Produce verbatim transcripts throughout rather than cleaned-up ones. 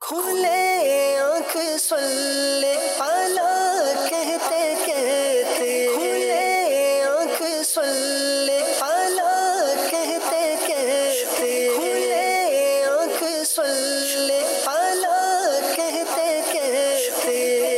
کھلے آنکھ صلی اعلیٰ کہتے کہتے، کھلے آنکھ صلی اعلیٰ کہتے کہتے، کھلے آنکھ صلی اعلیٰ کہتے کہتے۔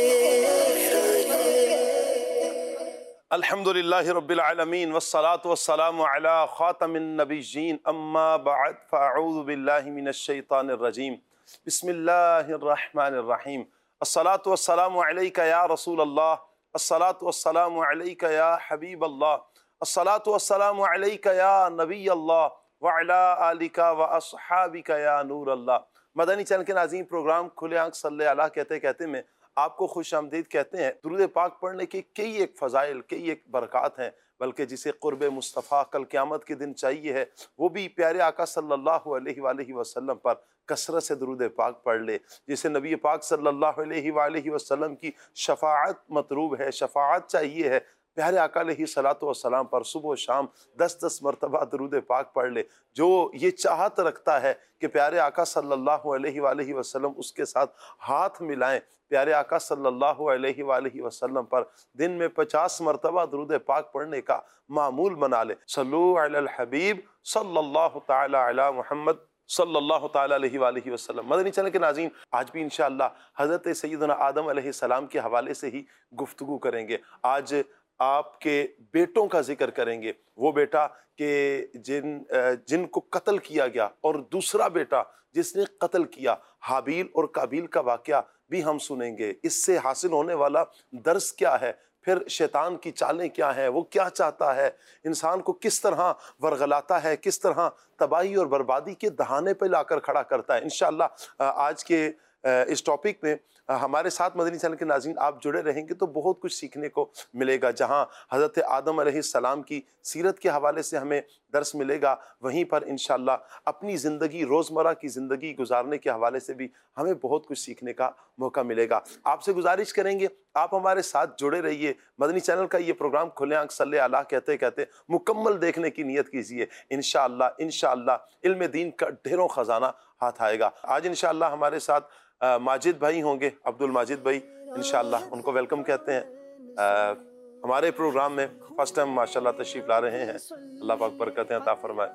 الحمد للہ رب العالمین والصلاة والسلام علی خاتم النبیین، اما بعد فاعوذ باللہ من الشیطان الرجیم، بسم اللہ الرحمن الرحیم۔ الصلاة والسلام علیک یا رسول اللہ، الصلاة والسلام علیک یا حبیب اللہ، الصلاة والسلام علیک یا نبی اللہ وعلی آلک واصحابک یا نور اللہ۔ مدنی چینل کے ناظرین، پروگرام کھلے آنکھ صلی اللہ کہتے کہتے میں آپ کو خوش آمدید کہتے ہیں۔ درود پاک پڑھنے کی کئی ایک فضائل، کئی ایک برکات ہیں، بلکہ جسے قرب مصطفیٰ کل قیامت کے دن چاہیے ہے وہ بھی پیارے آقا صلی اللہ علیہ وآلہ وسلم پر کثرت سے درود پاک پڑھ لے۔ جسے نبی پاک صلی اللہ علیہ وآلہ وسلم کی شفاعت مطلوب ہے، شفاعت چاہیے ہے، پیارے آقا علیہ الصلوۃ والسلام پر صبح و شام دس دس مرتبہ درود پاک پڑھ لے۔ جو یہ چاہت رکھتا ہے کہ پیارے آقا صلی اللہ علیہ وآلہ وسلم اس کے ساتھ ہاتھ ملائیں، پیارے آقا صلی اللہ علیہ وآلہ وسلم پر دن میں پچاس مرتبہ درود پاک پڑھنے کا معمول بنا لے۔ صلو علی الحبیب صلی اللہ تعالی علی محمد صلی اللہ تعالی علیہ وآلہ وسلم۔ مدنی چینل کے ناظرین، آج بھی انشاءاللہ حضرت سیدنا آدم علیہ السلام کے حوالے سے ہی گفتگو کریں گے۔ آج آپ کے بیٹوں کا ذکر کریں گے، وہ بیٹا کہ جن جن کو قتل کیا گیا، اور دوسرا بیٹا جس نے قتل کیا، حابیل اور قابیل کا واقعہ بھی ہم سنیں گے۔ اس سے حاصل ہونے والا درس کیا ہے، پھر شیطان کی چالیں کیا ہیں، وہ کیا چاہتا ہے، انسان کو کس طرح ورغلاتا ہے، کس طرح تباہی اور بربادی کے دہانے پہ لا کر کھڑا کرتا ہے۔ انشاءاللہ آج کے اس ٹاپک میں ہمارے ساتھ مدنی چینل کے ناظرین آپ جڑے رہیں گے تو بہت کچھ سیکھنے کو ملے گا۔ جہاں حضرت آدم علیہ السلام کی سیرت کے حوالے سے ہمیں درس ملے گا، وہیں پر انشاءاللہ اپنی زندگی، روزمرہ کی زندگی گزارنے کے حوالے سے بھی ہمیں بہت کچھ سیکھنے کا موقع ملے گا۔ آپ سے گزارش کریں گے آپ ہمارے ساتھ جڑے رہیے۔ مدنی چینل کا یہ پروگرام کھلے آنکھ صلی اللہ کہتے کہتے مکمل دیکھنے کی نیت کیجیے۔ انشاءاللہ انشاءاللہ علم دین کا ڈھیروں خزانہ ہاتھ آئے گا۔ آج انشاءاللہ ہمارے ساتھ ماجد بھائی ہوں گے، عبد الماجد بھائی، انشاءاللہ ان کو ویلکم کہتے ہیں ہمارے پروگرام میں۔ فرسٹ ٹائم ماشاءاللہ تشریف لا رہے ہیں، اللہ پاک برکتیں عطا فرمائے۔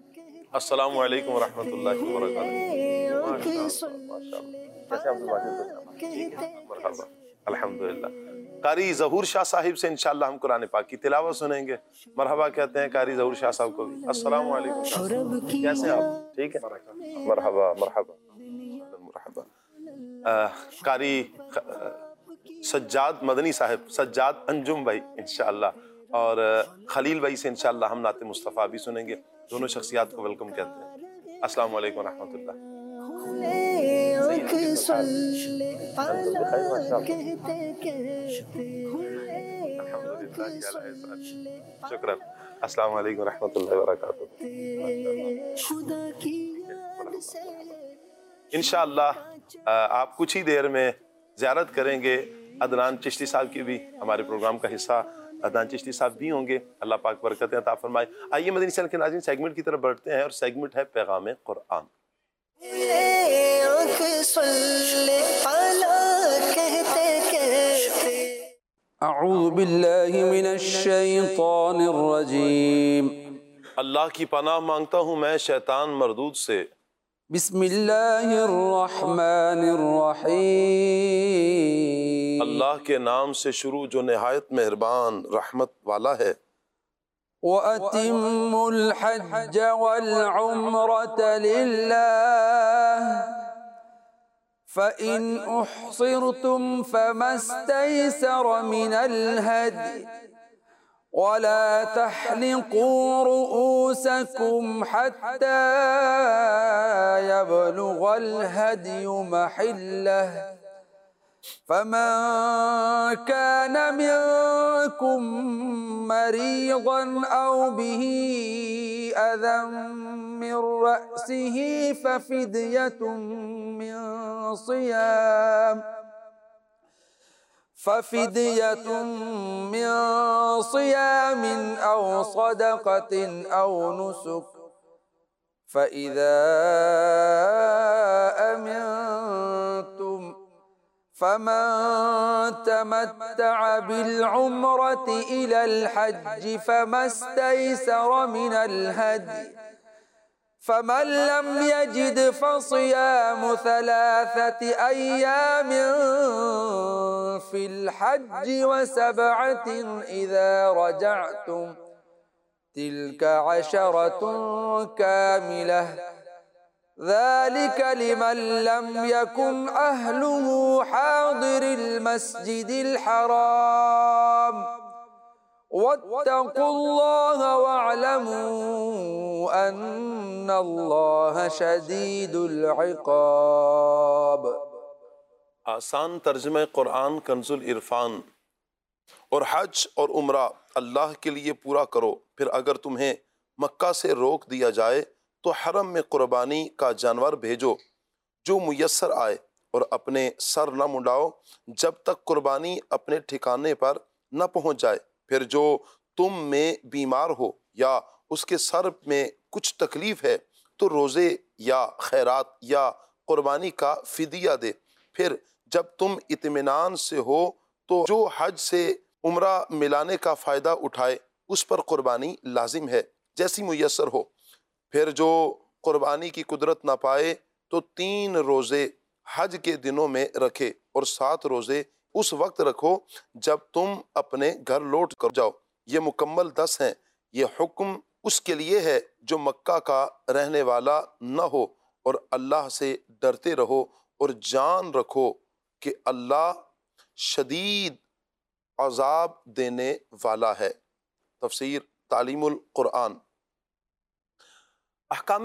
السلام علیکم ورحمۃ اللہ وبرکاتہ۔ کیسے عبد الماجد بھائی؟ مرحبا، الحمدللہ۔ قاری ظہور شاہ صاحب سے انشاءاللہ ہم قرآن پاک کی تلاوت سنیں گے۔ مرحبا کہتے ہیں قاری ظہور شاہ صاحب کو بھی۔ السلام علیکم، کیسے ہیں آپ؟ ٹھیک ہے، مرحبا مرحبا مرحبا۔ قاری سجاد مدنی صاحب، سجاد انجم بھائی انشاءاللہ، اور خلیل بھائی سے انشاءاللہ ہم نعت مصطفیٰ بھی سنیں گے۔ دونوں شخصیات کو ویلکم کہتے ہیں۔ السلام علیکم ورحمۃ اللہ۔ شکرا، السلام علیکم ورحمۃ اللہ وبرکاتہ۔ انشاءاللہ آپ کچھ ہی دیر میں زیارت کریں گے عدنان چشتی صاحب کی بھی، ہمارے پروگرام کا حصہ عدنان چشتی صاحب بھی ہوں گے، اللہ پاک برکتیں عطا فرمائے۔ آئیے مدنی چینل کے ناظرین سیگمنٹ کی طرف بڑھتے ہیں، اور سیگمنٹ ہے پیغام قرآن۔ اعوذ باللہ من الشیطان الرجیم، اللہ کی پناہ مانگتا ہوں میں شیطان مردود سے۔ بسم اللہ الرحمن الرحیم، اللہ کے نام سے شروع جو نہایت مہربان رحمت والا ہے۔ وَأَتِمُّوا الْحَجَّ وَالْعُمْرَةَ لِلَّهِ فَإِنْ أُحْصِرْتُمْ فَمَا اسْتَيْسَرَ مِنَ الْهَدْيِ وَلَا تَحْلِقُوا رُؤُوسَكُمْ حَتَّى يَبْلُغَ الْهَدْيُ مَحِلَّهُ فَمَنْ كَانَ مِنْكُمْ مَرِيضًا أَوْ بِهِ أَذًى مِنْ رَأْسِهِ فَفِدْيَةٌ مِنْ صِيَامٍ فَفِدْيَةٌ مِنْ صِيَامٍ أَوْ صَدَقَةٍ أَوْ نُسُكٍ فَإِذَا أَمِنْتُمْ فمن تمتع بالعمرة إلى الحج فما استيسر من الهدي فمن لم يجد فصيام ثلاثة أيام في الحج وسبعة إذا رجعتم تلك عشرة كاملة ذلك لمن لم يكن أهله حاضر المسجد الحرام واتقوا الله واعلموا أن الله شديد العقاب. آسان ترجمہ قرآن کنز العرفان. اور حج اور عمرہ اللہ کے لیے پورا کرو، پھر اگر تمہیں مکہ سے روک دیا جائے تو حرم میں قربانی کا جانور بھیجو جو میسر آئے، اور اپنے سر نہ منڈاؤ جب تک قربانی اپنے ٹھکانے پر نہ پہنچ جائے. پھر جو تم میں بیمار ہو یا اس کے سر میں کچھ تکلیف ہے تو روزے یا خیرات یا قربانی کا فدیہ دے. پھر جب تم اطمینان سے ہو تو جو حج سے عمرہ ملانے کا فائدہ اٹھائے اس پر قربانی لازم ہے جیسی میسر ہو. پھر جو قربانی کی قدرت نہ پائے تو تین روزے حج کے دنوں میں رکھے اور سات روزے اس وقت رکھو جب تم اپنے گھر لوٹ کر جاؤ. یہ مکمل دس ہیں. یہ حکم اس کے لیے ہے جو مکہ کا رہنے والا نہ ہو، اور اللہ سے ڈرتے رہو اور جان رکھو کہ اللہ شدید عذاب دینے والا ہے. تفسیر تعلیم القرآن. احکام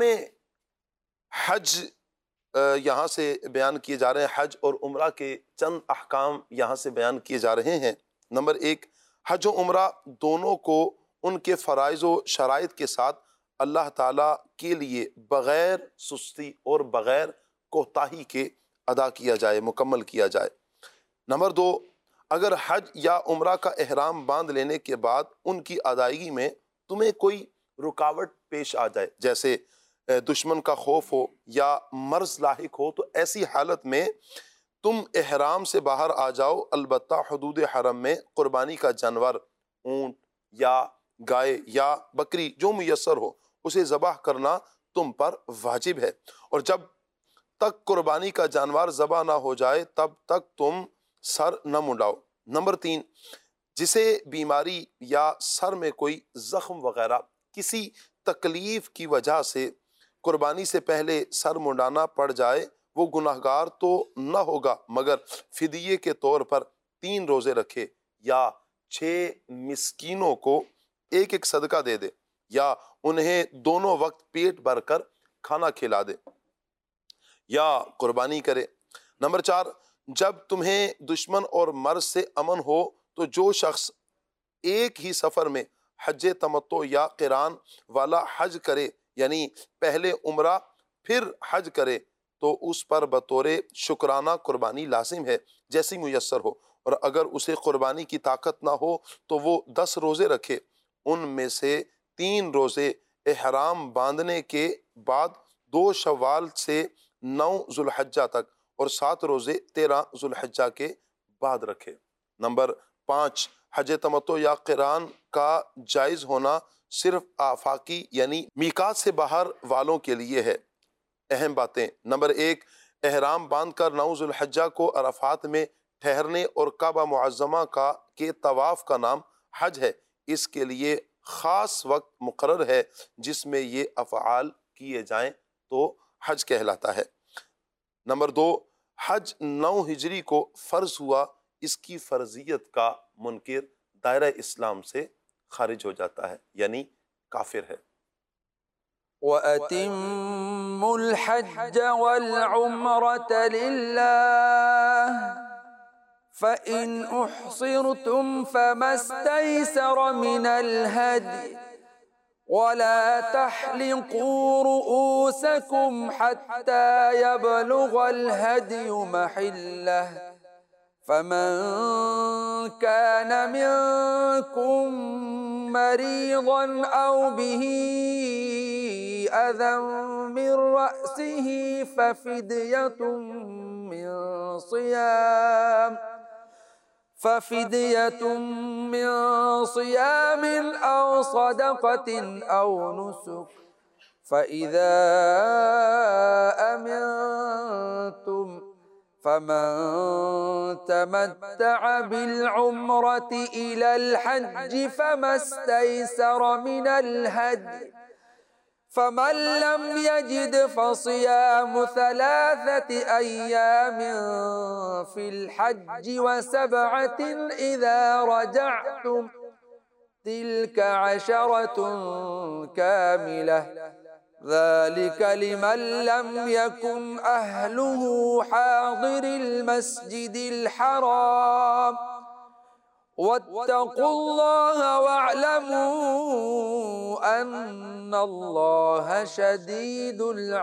حج یہاں سے بیان کیے جا رہے ہیں. حج اور عمرہ کے چند احکام یہاں سے بیان کیے جا رہے ہیں. نمبر ایک، حج و عمرہ دونوں کو ان کے فرائض و شرائط کے ساتھ اللہ تعالیٰ کے لیے بغیر سستی اور بغیر کوتاہی کے ادا کیا جائے، مکمل کیا جائے. نمبر دو، اگر حج یا عمرہ کا احرام باندھ لینے کے بعد ان کی ادائیگی میں تمہیں کوئی رکاوٹ پیش آ جائے، جیسے دشمن کا خوف ہو یا مرض لاحق ہو، تو ایسی حالت میں تم احرام سے باہر آ جاؤ. البتہ حدود حرم میں قربانی کا جانور، اونٹ یا گائے یا بکری جو میسر ہو، اسے ذبح کرنا تم پر واجب ہے، اور جب تک قربانی کا جانور ذبح نہ ہو جائے تب تک تم سر نہ منڈاؤ. نمبر تین، جسے بیماری یا سر میں کوئی زخم وغیرہ کسی تکلیف کی وجہ سے قربانی سے پہلے سر منڈانا پڑ جائے، وہ گناہگار تو نہ ہوگا مگر فدیے کے طور پر تین روزے رکھے، یا چھ مسکینوں کو ایک ایک صدقہ دے دے، یا انہیں دونوں وقت پیٹ بھر کر کھانا کھلا دے، یا قربانی کرے. نمبر چار، جب تمہیں دشمن اور مرض سے امن ہو تو جو شخص ایک ہی سفر میں حج تمتع یا قران والا حج کرے، یعنی پہلے عمرہ پھر حج کرے، تو اس پر بطور شکرانہ قربانی لازم ہے جیسی میسر ہو. اور اگر اسے قربانی کی طاقت نہ ہو تو وہ دس روزے رکھے، ان میں سے تین روزے احرام باندھنے کے بعد دو شوال سے نو ذوالحجہ تک، اور سات روزے تیرہ ذوالحجہ کے بعد رکھے. نمبر پانچ، حج تمتع یا قران کا جائز ہونا صرف آفاقی یعنی میقات سے باہر والوں کے لیے ہے. اہم باتیں. نمبر ایک، احرام باندھ کر نو ذوالحجہ کو عرفات میں ٹھہرنے اور کعبہ معظمہ کا کے طواف کا نام حج ہے. اس کے لیے خاص وقت مقرر ہے جس میں یہ افعال کیے جائیں تو حج کہلاتا ہے. نمبر دو، حج نو ہجری کو فرض ہوا، اس کی فرضیت کا منکر دائرہ اسلام سے خارج ہو جاتا ہے، یعنی کافر ہے. وَأَتِمُّوا الْحَجَّ وَالْعُمْرَةَ لِلَّهِ فَإِنْ أُحْصِرْتُمْ فَمَا اسْتَيْسَرَ مِنَ الْهَدْيِ وَلَا تَحْلِقُوا رُؤُوسَكُمْ حَتَّى يَبْلُغَ الْهَدْيُ مَحِلَّهُ فَمَنْ كَانَ مِنْكُمْ مَرِيضًا أَوْ بِهِ أَذًى مِنْ رَأْسِهِ فَفِدْيَةٌ مِنْ صِيَامٍ ففدية من صيام أو صدقة أو نسك فإذا أمنتم فمن تمتع بالعمرة إلى الحج فما استيسر من الهدي فمن لم يجد فصيام ثلاثة أيام في الحج وسبعة إذا رجعتم تلك عشرة كاملة ذلك لمن لم يكن أهله حاضر المسجد الحرام واتقوا الله واعلموا أن الله شديد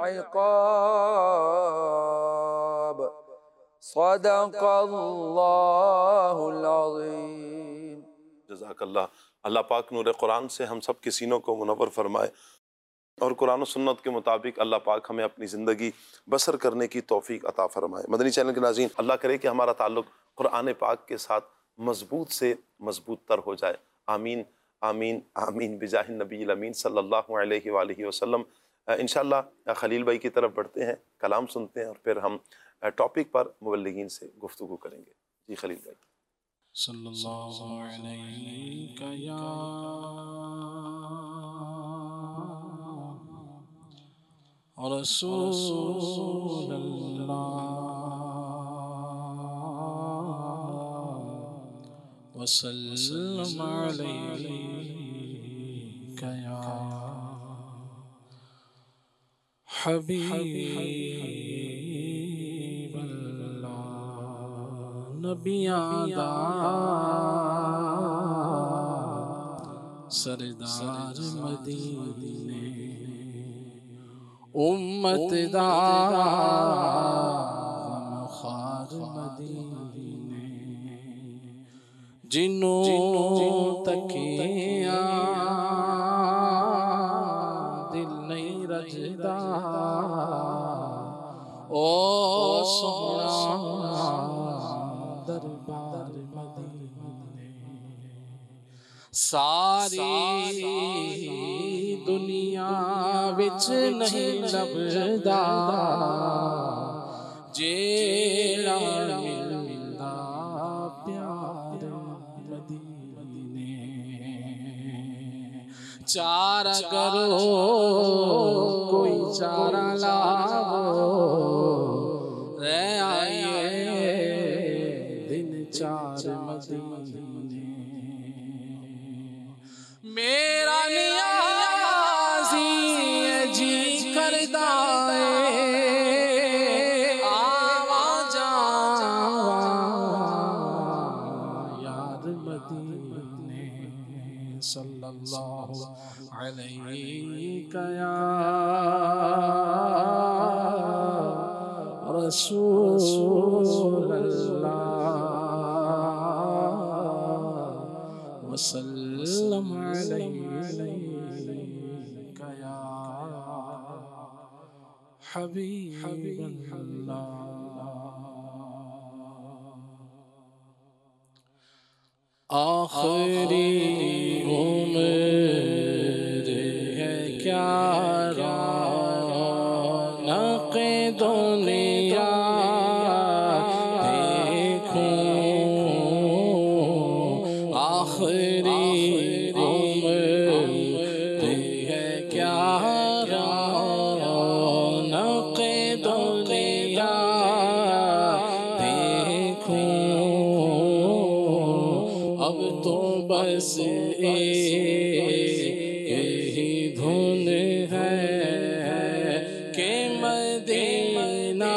العقاب صدق اللہ العظیم۔ جزاک اللہ۔ اللہ پاک نور قرآن سے ہم سب کے سینوں کو منور فرمائے اور قرآن و سنت کے مطابق اللہ پاک ہمیں اپنی زندگی بسر کرنے کی توفیق عطا فرمائے۔ مدنی چینل کے ناظرین، اللہ کرے کہ ہمارا تعلق قرآن پاک کے ساتھ مضبوط سے مضبوط تر ہو جائے۔ آمین آمین آمین بجاہ النبی الامین صلی اللہ علیہ وآلہ وسلم۔ انشاءاللہ خلیل بھائی کی طرف بڑھتے ہیں، کلام سنتے ہیں اور پھر ہم ٹاپک پر مبلغین سے گفتگو کریں گے۔ جی خلیل بھائی۔ صلی اللہ علیہ یا رسول اللہ وسلم علیک یا حبیب اللہ۔ نبی آدھا سردار مدینے امت دا غمخوار مدینے جنوں تکیاں دل نہیں رجدا او سونا دربار مدینے ساری دنیا وچ نہیں لبدا جیڑا ملدا پیار مدینے چارہ کرو کوئی چارہ لاؤ رہ آئیے دن چار مدینے میرا نیازی جی کردہ آواں جاواں یار مدینے صلی اللہ علیہ یا رسول اللہ وسلم علیک یا حبیب اللہ۔ آخری عمر ہے کیا رونق دنیا دیکھوں آخری عمر ہے کیا رونق دنیا دیکھوں اب تو بس ایک ہی دھن ہے کہ مدینہ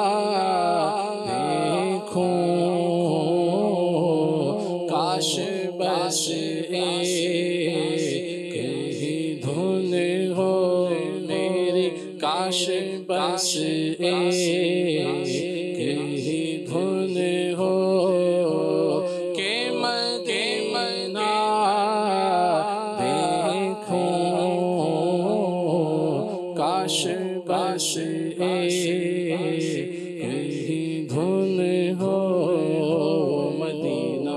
دیکھوں کاش بس ایک ہی دھن ہو میری کاش بس ایک ہی دھن ہو کاش بس ایک ہی دھن ہو مدینہ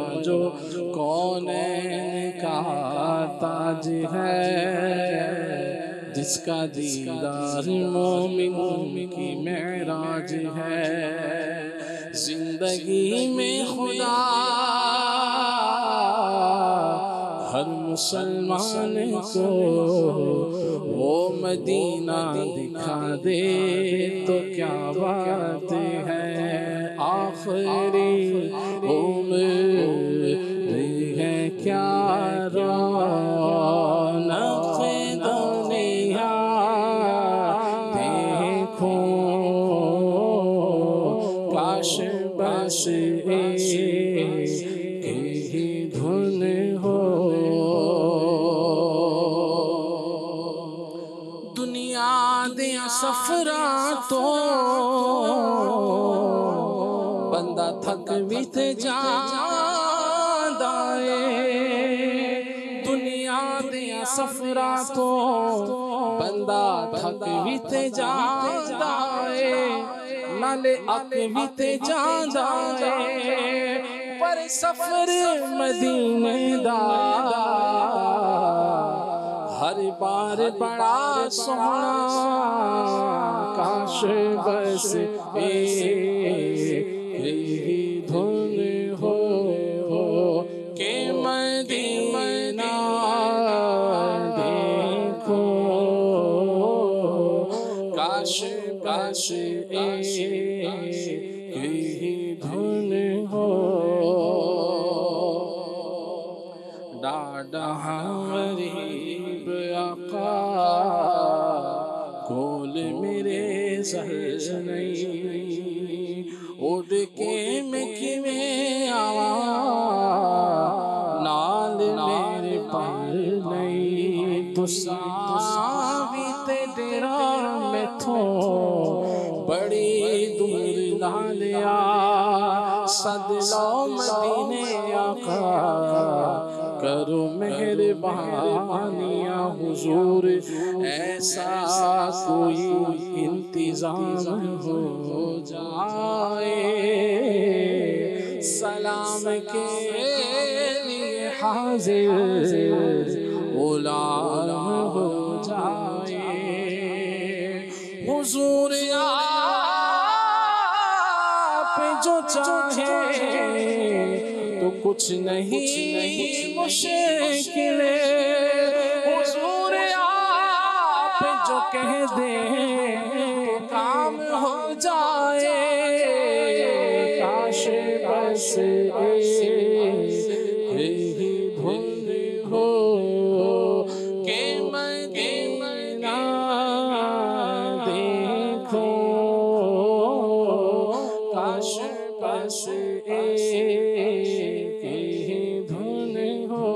تاج ہے، جس کا دیدار مومن کی معراج ہے۔ زندگی میں خدا ہر مسلمان کو وہ مدینہ دکھا دے تو کیا بات ہے۔ آخری عمر ہے کیا رونق دنیا دیکھو، کاش بس ایک ہی دھن ہو۔ دنیا دیا سفرا تو بندہ تھک بھی تے جاندا اے، دنیا دیا سفرا تو بندہ تھک بھی تے جاندا اے، نالے اک بھی تے جاندا اے، پر سفر مدینے دا ہر بار بڑا سونا، کاش بس ایک ہی دھن ہو کہ مدینہ دیکھو، کاش بس ایک ہی دھن ہو۔ ڈاڈا غریب آقا کول میرے زہر نہیں، اڑ کے میں کیویں آواں نال میرے پر نہیں، تساں بھی تے ڈیرا میتھوں بڑی دور لالیا، صد لو مدینے آقا کرو مہربانیاں حضور، ایسا کوئی انتظام ہو جائے، سلام کے لیے حاضر غلام ہو جائے۔ حضور آپ جو چاہے تو کچھ نہیں مشکل، حضور آپ جو کہہ دیں کام ہو جائے، کاش بس ایک ہی دھن ہو کہ مدینہ دیکھو، کاش بس ایک ہی دھن ہو۔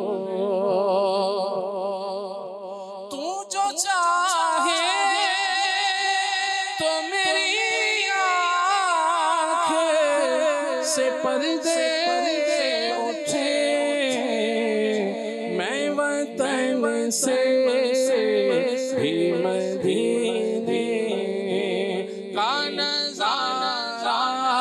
تو جو چاہے تو میری آنکھ سے پردے اٹھے، میں وطن سے بھی مدینے کا نظارہ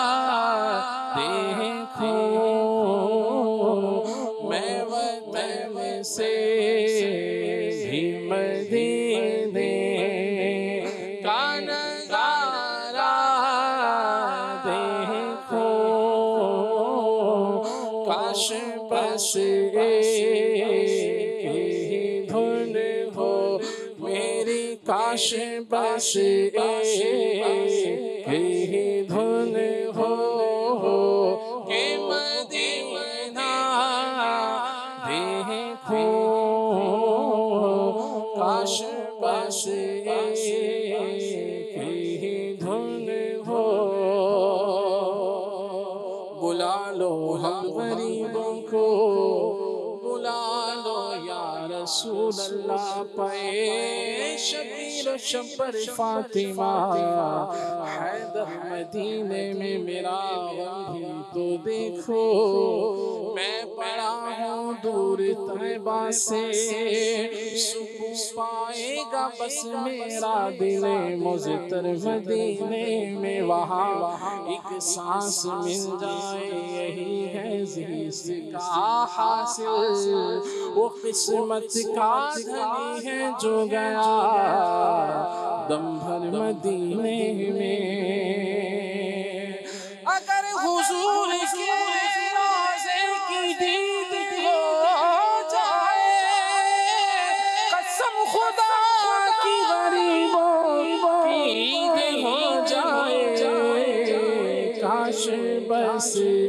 دیکھوں، میں وطن سے بھی مدینے کا نظارہ دیکھوں، کاش بس ایک ہی دھن ہو میری، کاش بس ایک ہی دھن ہو کہ مدینہ دیکھوں، کاش بس ایک ہی دھن ہو۔ بلا لو ہم غریبوں کو، بلا لو یا رسول اللہ، پائے شبیر و شبر فاطمہ، حیدر مدینے میں میرا غم بھی تو دیکھو، میں پڑا ہوں دور طیبہ سے سکون پائے گا بس میرا دل مضطر مدینے میں، وہاں ایک سانس مل جائے یہی ہے زیست کا حاصل، وہ قسمت کا دھنی ہے جو گیا دم بھر مدینے میں۔ اگر حضور کے روضے کی دید ہو جائے، قسم خدا کی غریبوں کی عید ہو جائے، کاش بس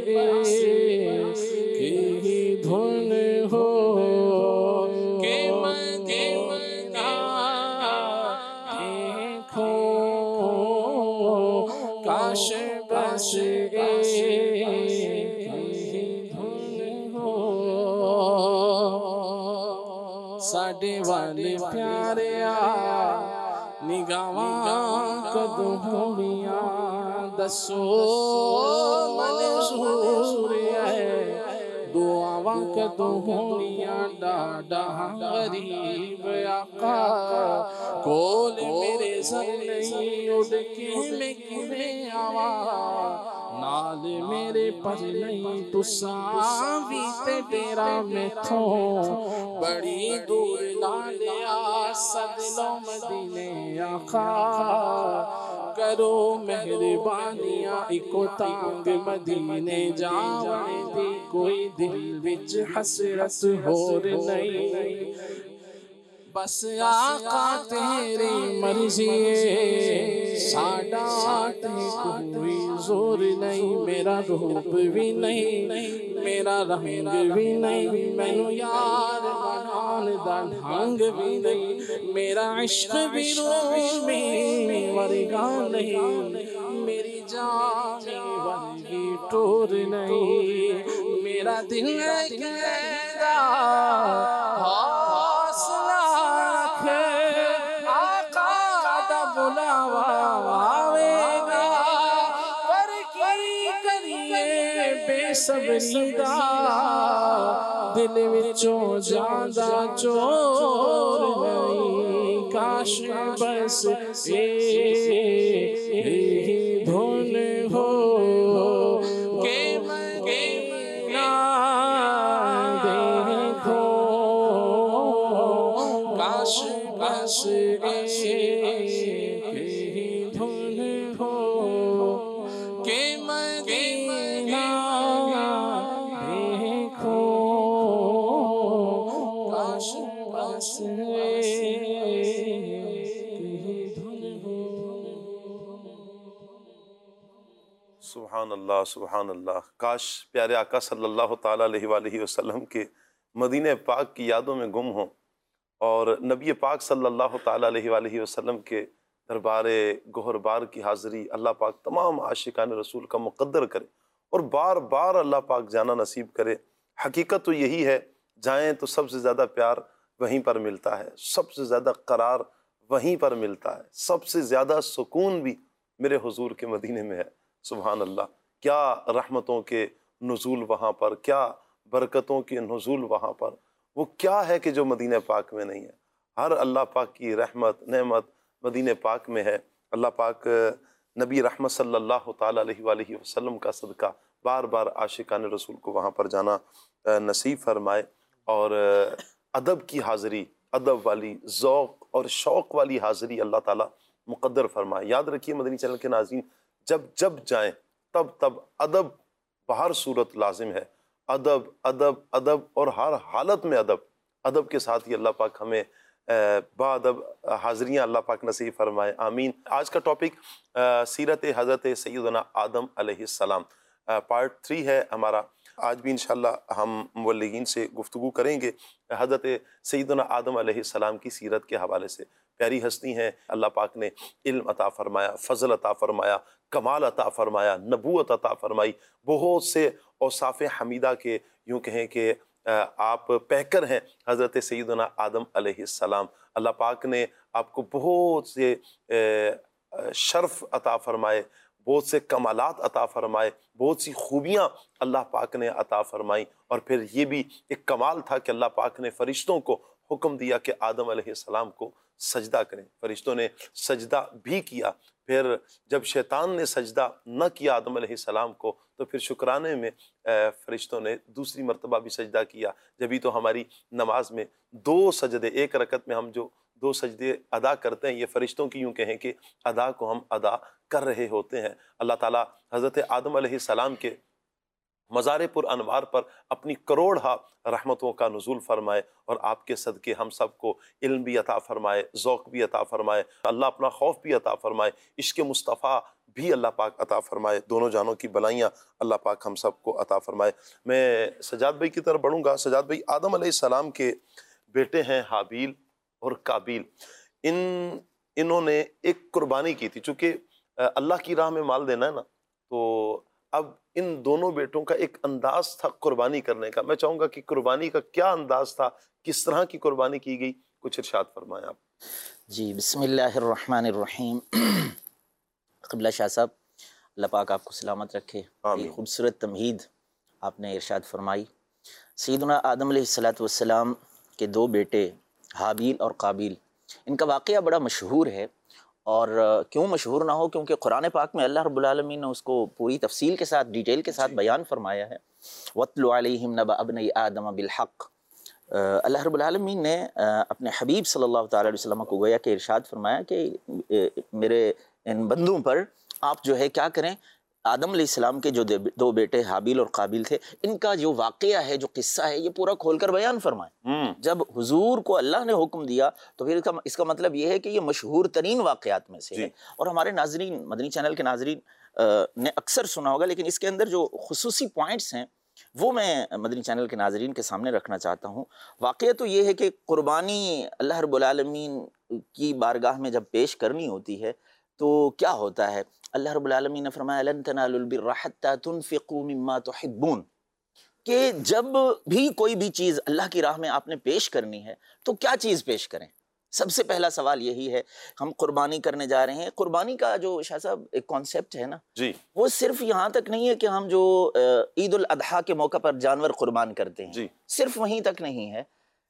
ایک ہی دھن ہو کہ مدینہ دیکھو، کاش بس ایک ہی دھن ہو۔ ساڈے والے پیارے آ نگاواں کدوں ہویاں، دسو منظور ہے دعاواں کدوں ہونیاں، ڈاڈا غریب آقا کول میرے سر نہیں، اڑ کے میں کیویں آواں، نال میرے پر نہیں تساں بھی تے ڈیرا میتھوں، بڑی دور لا لیا سد لو مدینے آقا، کرو مہربانیاں اکو تانگ مدینے جاون دی، کوئی دل وچ حسرت ہور نہیں، بس آقا تیری مرضی ہے، ساڈا تے کوئی زور نہیں، میرا روپ بھی نہیں میرا رنگ بھی نہیں، مینوں یار بنان دا ڈھنگ بھی نہیں، میرا عشق بھی رومی ورگا نہیں، میری جان ورگی ٹور نہیں، میرا دل کہندا حوصلہ رکھے آقا دا بلاوا آوے گا، پر کی کریے بے صبری دا، دل وچوں جاندا چور نہیں، کاش بس ایک ہی دھن ہو کہ مدینہ دیکھو، کاش بس ایک ہی دھن ہو کہ مدینہ دیکھو، کاش بس ایک ہی دھن ہو۔ سبحان اللہ سبحان اللہ، کاش پیارے آقا صلی اللہ تعالیٰ علیہ وآلہ وسلم کے مدینہ پاک کی یادوں میں گم ہوں، اور نبی پاک صلی اللہ تعالیٰ علیہ وآلہ وسلم کے دربار گوہر بار کی حاضری اللہ پاک تمام عاشقان رسول کا مقدر کرے، اور بار بار اللہ پاک جانا نصیب کرے۔ حقیقت تو یہی ہے، جائیں تو سب سے زیادہ پیار وہیں پر ملتا ہے، سب سے زیادہ قرار وہیں پر ملتا ہے، سب سے زیادہ سکون بھی میرے حضور کے مدینے میں ہے۔ سبحان اللہ، کیا رحمتوں کے نزول وہاں پر، کیا برکتوں کے نزول وہاں پر، وہ کیا ہے کہ جو مدینہ پاک میں نہیں ہے؟ ہر اللہ پاک کی رحمت نعمت مدینہ پاک میں ہے۔ اللہ پاک نبی رحمت صلی اللہ تعالیٰ علیہ وآلہ وسلم کا صدقہ بار بار عاشقان رسول کو وہاں پر جانا نصیب فرمائے، اور ادب کی حاضری، ادب والی ذوق اور شوق والی حاضری اللہ تعالیٰ مقدر فرمائے۔ یاد رکھیے مدنی چینل کے ناظرین، جب جب جائیں تب تب ادب بہر صورت لازم ہے، ادب ادب ادب اور ہر حالت میں ادب ادب کے ساتھ ہی اللہ پاک ہمیں با ادب حاضریاں اللہ پاک نصیب فرمائے، آمین۔ آج کا ٹاپک سیرت حضرت سیدنا آدم علیہ السلام پارٹ تھری ہے ہمارا۔ آج بھی انشاءاللہ ہم مبلغین سے گفتگو کریں گے حضرت سیدنا آدم علیہ السلام کی سیرت کے حوالے سے۔ پیاری ہستی ہیں، اللہ پاک نے علم عطا فرمایا، فضل عطا فرمایا، کمال عطا فرمایا، نبوت عطا فرمائی، بہت سے اوصاف حمیدہ کے یوں کہیں کہ آپ پیکر ہیں حضرت سیدنا آدم علیہ السلام۔ اللہ پاک نے آپ کو بہت سے شرف عطا فرمائے، بہت سے کمالات عطا فرمائے، بہت سی خوبیاں اللہ پاک نے عطا فرمائیں، اور پھر یہ بھی ایک کمال تھا کہ اللہ پاک نے فرشتوں کو حکم دیا کہ آدم علیہ السلام کو سجدہ کریں۔ فرشتوں نے سجدہ بھی کیا۔ پھر جب شیطان نے سجدہ نہ کیا آدم علیہ السلام کو، تو پھر شکرانے میں فرشتوں نے دوسری مرتبہ بھی سجدہ کیا۔ جبھی تو ہماری نماز میں دو سجدے، ایک رکعت میں ہم جو دو سجدے ادا کرتے ہیں، یہ فرشتوں کی یوں کہیں کہ ادا کو ہم ادا کر رہے ہوتے ہیں۔ اللہ تعالیٰ حضرت آدم علیہ السلام کے مزار پر انوار پر اپنی کروڑہ رحمتوں کا نزول فرمائے، اور آپ کے صدقے ہم سب کو علم بھی عطا فرمائے، ذوق بھی عطا فرمائے، اللہ اپنا خوف بھی عطا فرمائے، عشق مصطفیٰ بھی اللہ پاک عطا فرمائے، دونوں جانوں کی بلائیاں اللہ پاک ہم سب کو عطا فرمائے۔ میں سجاد بھائی کی طرف بڑھوں گا۔ سجاد بھائی، آدم علیہ السلام کے بیٹے ہیں حابیل اور قابیل۔ ان انہوں نے ایک قربانی کی تھی، چونکہ اللہ کی راہ میں مال دینا ہے نا، تو اب ان دونوں بیٹوں کا ایک انداز تھا قربانی کرنے کا۔ میں چاہوں گا کہ قربانی کا کیا انداز تھا، کس طرح کی قربانی کی گئی، کچھ ارشاد فرمائیں آپ۔ جی، بسم اللہ الرحمن الرحیم۔ قبلہ شاہ صاحب، اللہ پاک آپ کو سلامت رکھے۔ آمین۔ یہ خوبصورت تمہید آپ نے ارشاد فرمائی۔ سیدنا آدم علیہ الصلوۃ والسلام کے دو بیٹے حابیل اور قابیل، ان کا واقعہ بڑا مشہور ہے، اور کیوں مشہور نہ ہو، کیونکہ قرآن پاک میں اللہ رب العالمین نے اس کو پوری تفصیل کے ساتھ، ڈیٹیل کے ساتھ بیان فرمایا ہے۔ وَاتْلُ عَلَيْهِمْ نَبَأَ ابْنَيْ آدَمَ بِالْحَقِّ۔ اللہ رب العالمین نے اپنے حبیب صلی اللہ تعالیٰ علیہ وسلم کو گویا کہ ارشاد فرمایا کہ میرے ان بندوں پر آپ جو ہے کیا کریں، آدم علیہ السلام کے جو دو بیٹے حابیل اور قابیل تھے، ان کا جو واقعہ ہے، جو قصہ ہے، یہ پورا کھول کر بیان فرمائیں۔ جب حضور کو اللہ نے حکم دیا تو پھر اس کا مطلب یہ ہے کہ یہ مشہور ترین واقعات میں سے ہے، اور ہمارے ناظرین، مدنی چینل کے ناظرین نے اکثر سنا ہوگا، لیکن اس کے اندر جو خصوصی پوائنٹس ہیں وہ میں مدنی چینل کے ناظرین کے سامنے رکھنا چاہتا ہوں۔ واقعہ تو یہ ہے کہ قربانی اللہ رب العالمین کی بارگاہ میں جب پیش کرنی ہوتی ہے تو کیا ہوتا ہے؟ اللہ رب العالمین نے فرمایا لن تنالوا البر حتى تنفقوا مما تحبون، کہ جب بھی کوئی بھی چیز اللہ کی راہ میں آپ نے پیش کرنی ہے تو کیا چیز پیش کریں؟ سب سے پہلا سوال یہی ہے۔ ہم قربانی کرنے جا رہے ہیں، قربانی کا جو شاہ صاحب ایک کانسیپٹ ہے نا، جی، وہ صرف یہاں تک نہیں ہے کہ ہم جو عید الاضحیٰ کے موقع پر جانور قربان کرتے ہیں، جی، صرف وہیں تک نہیں ہے۔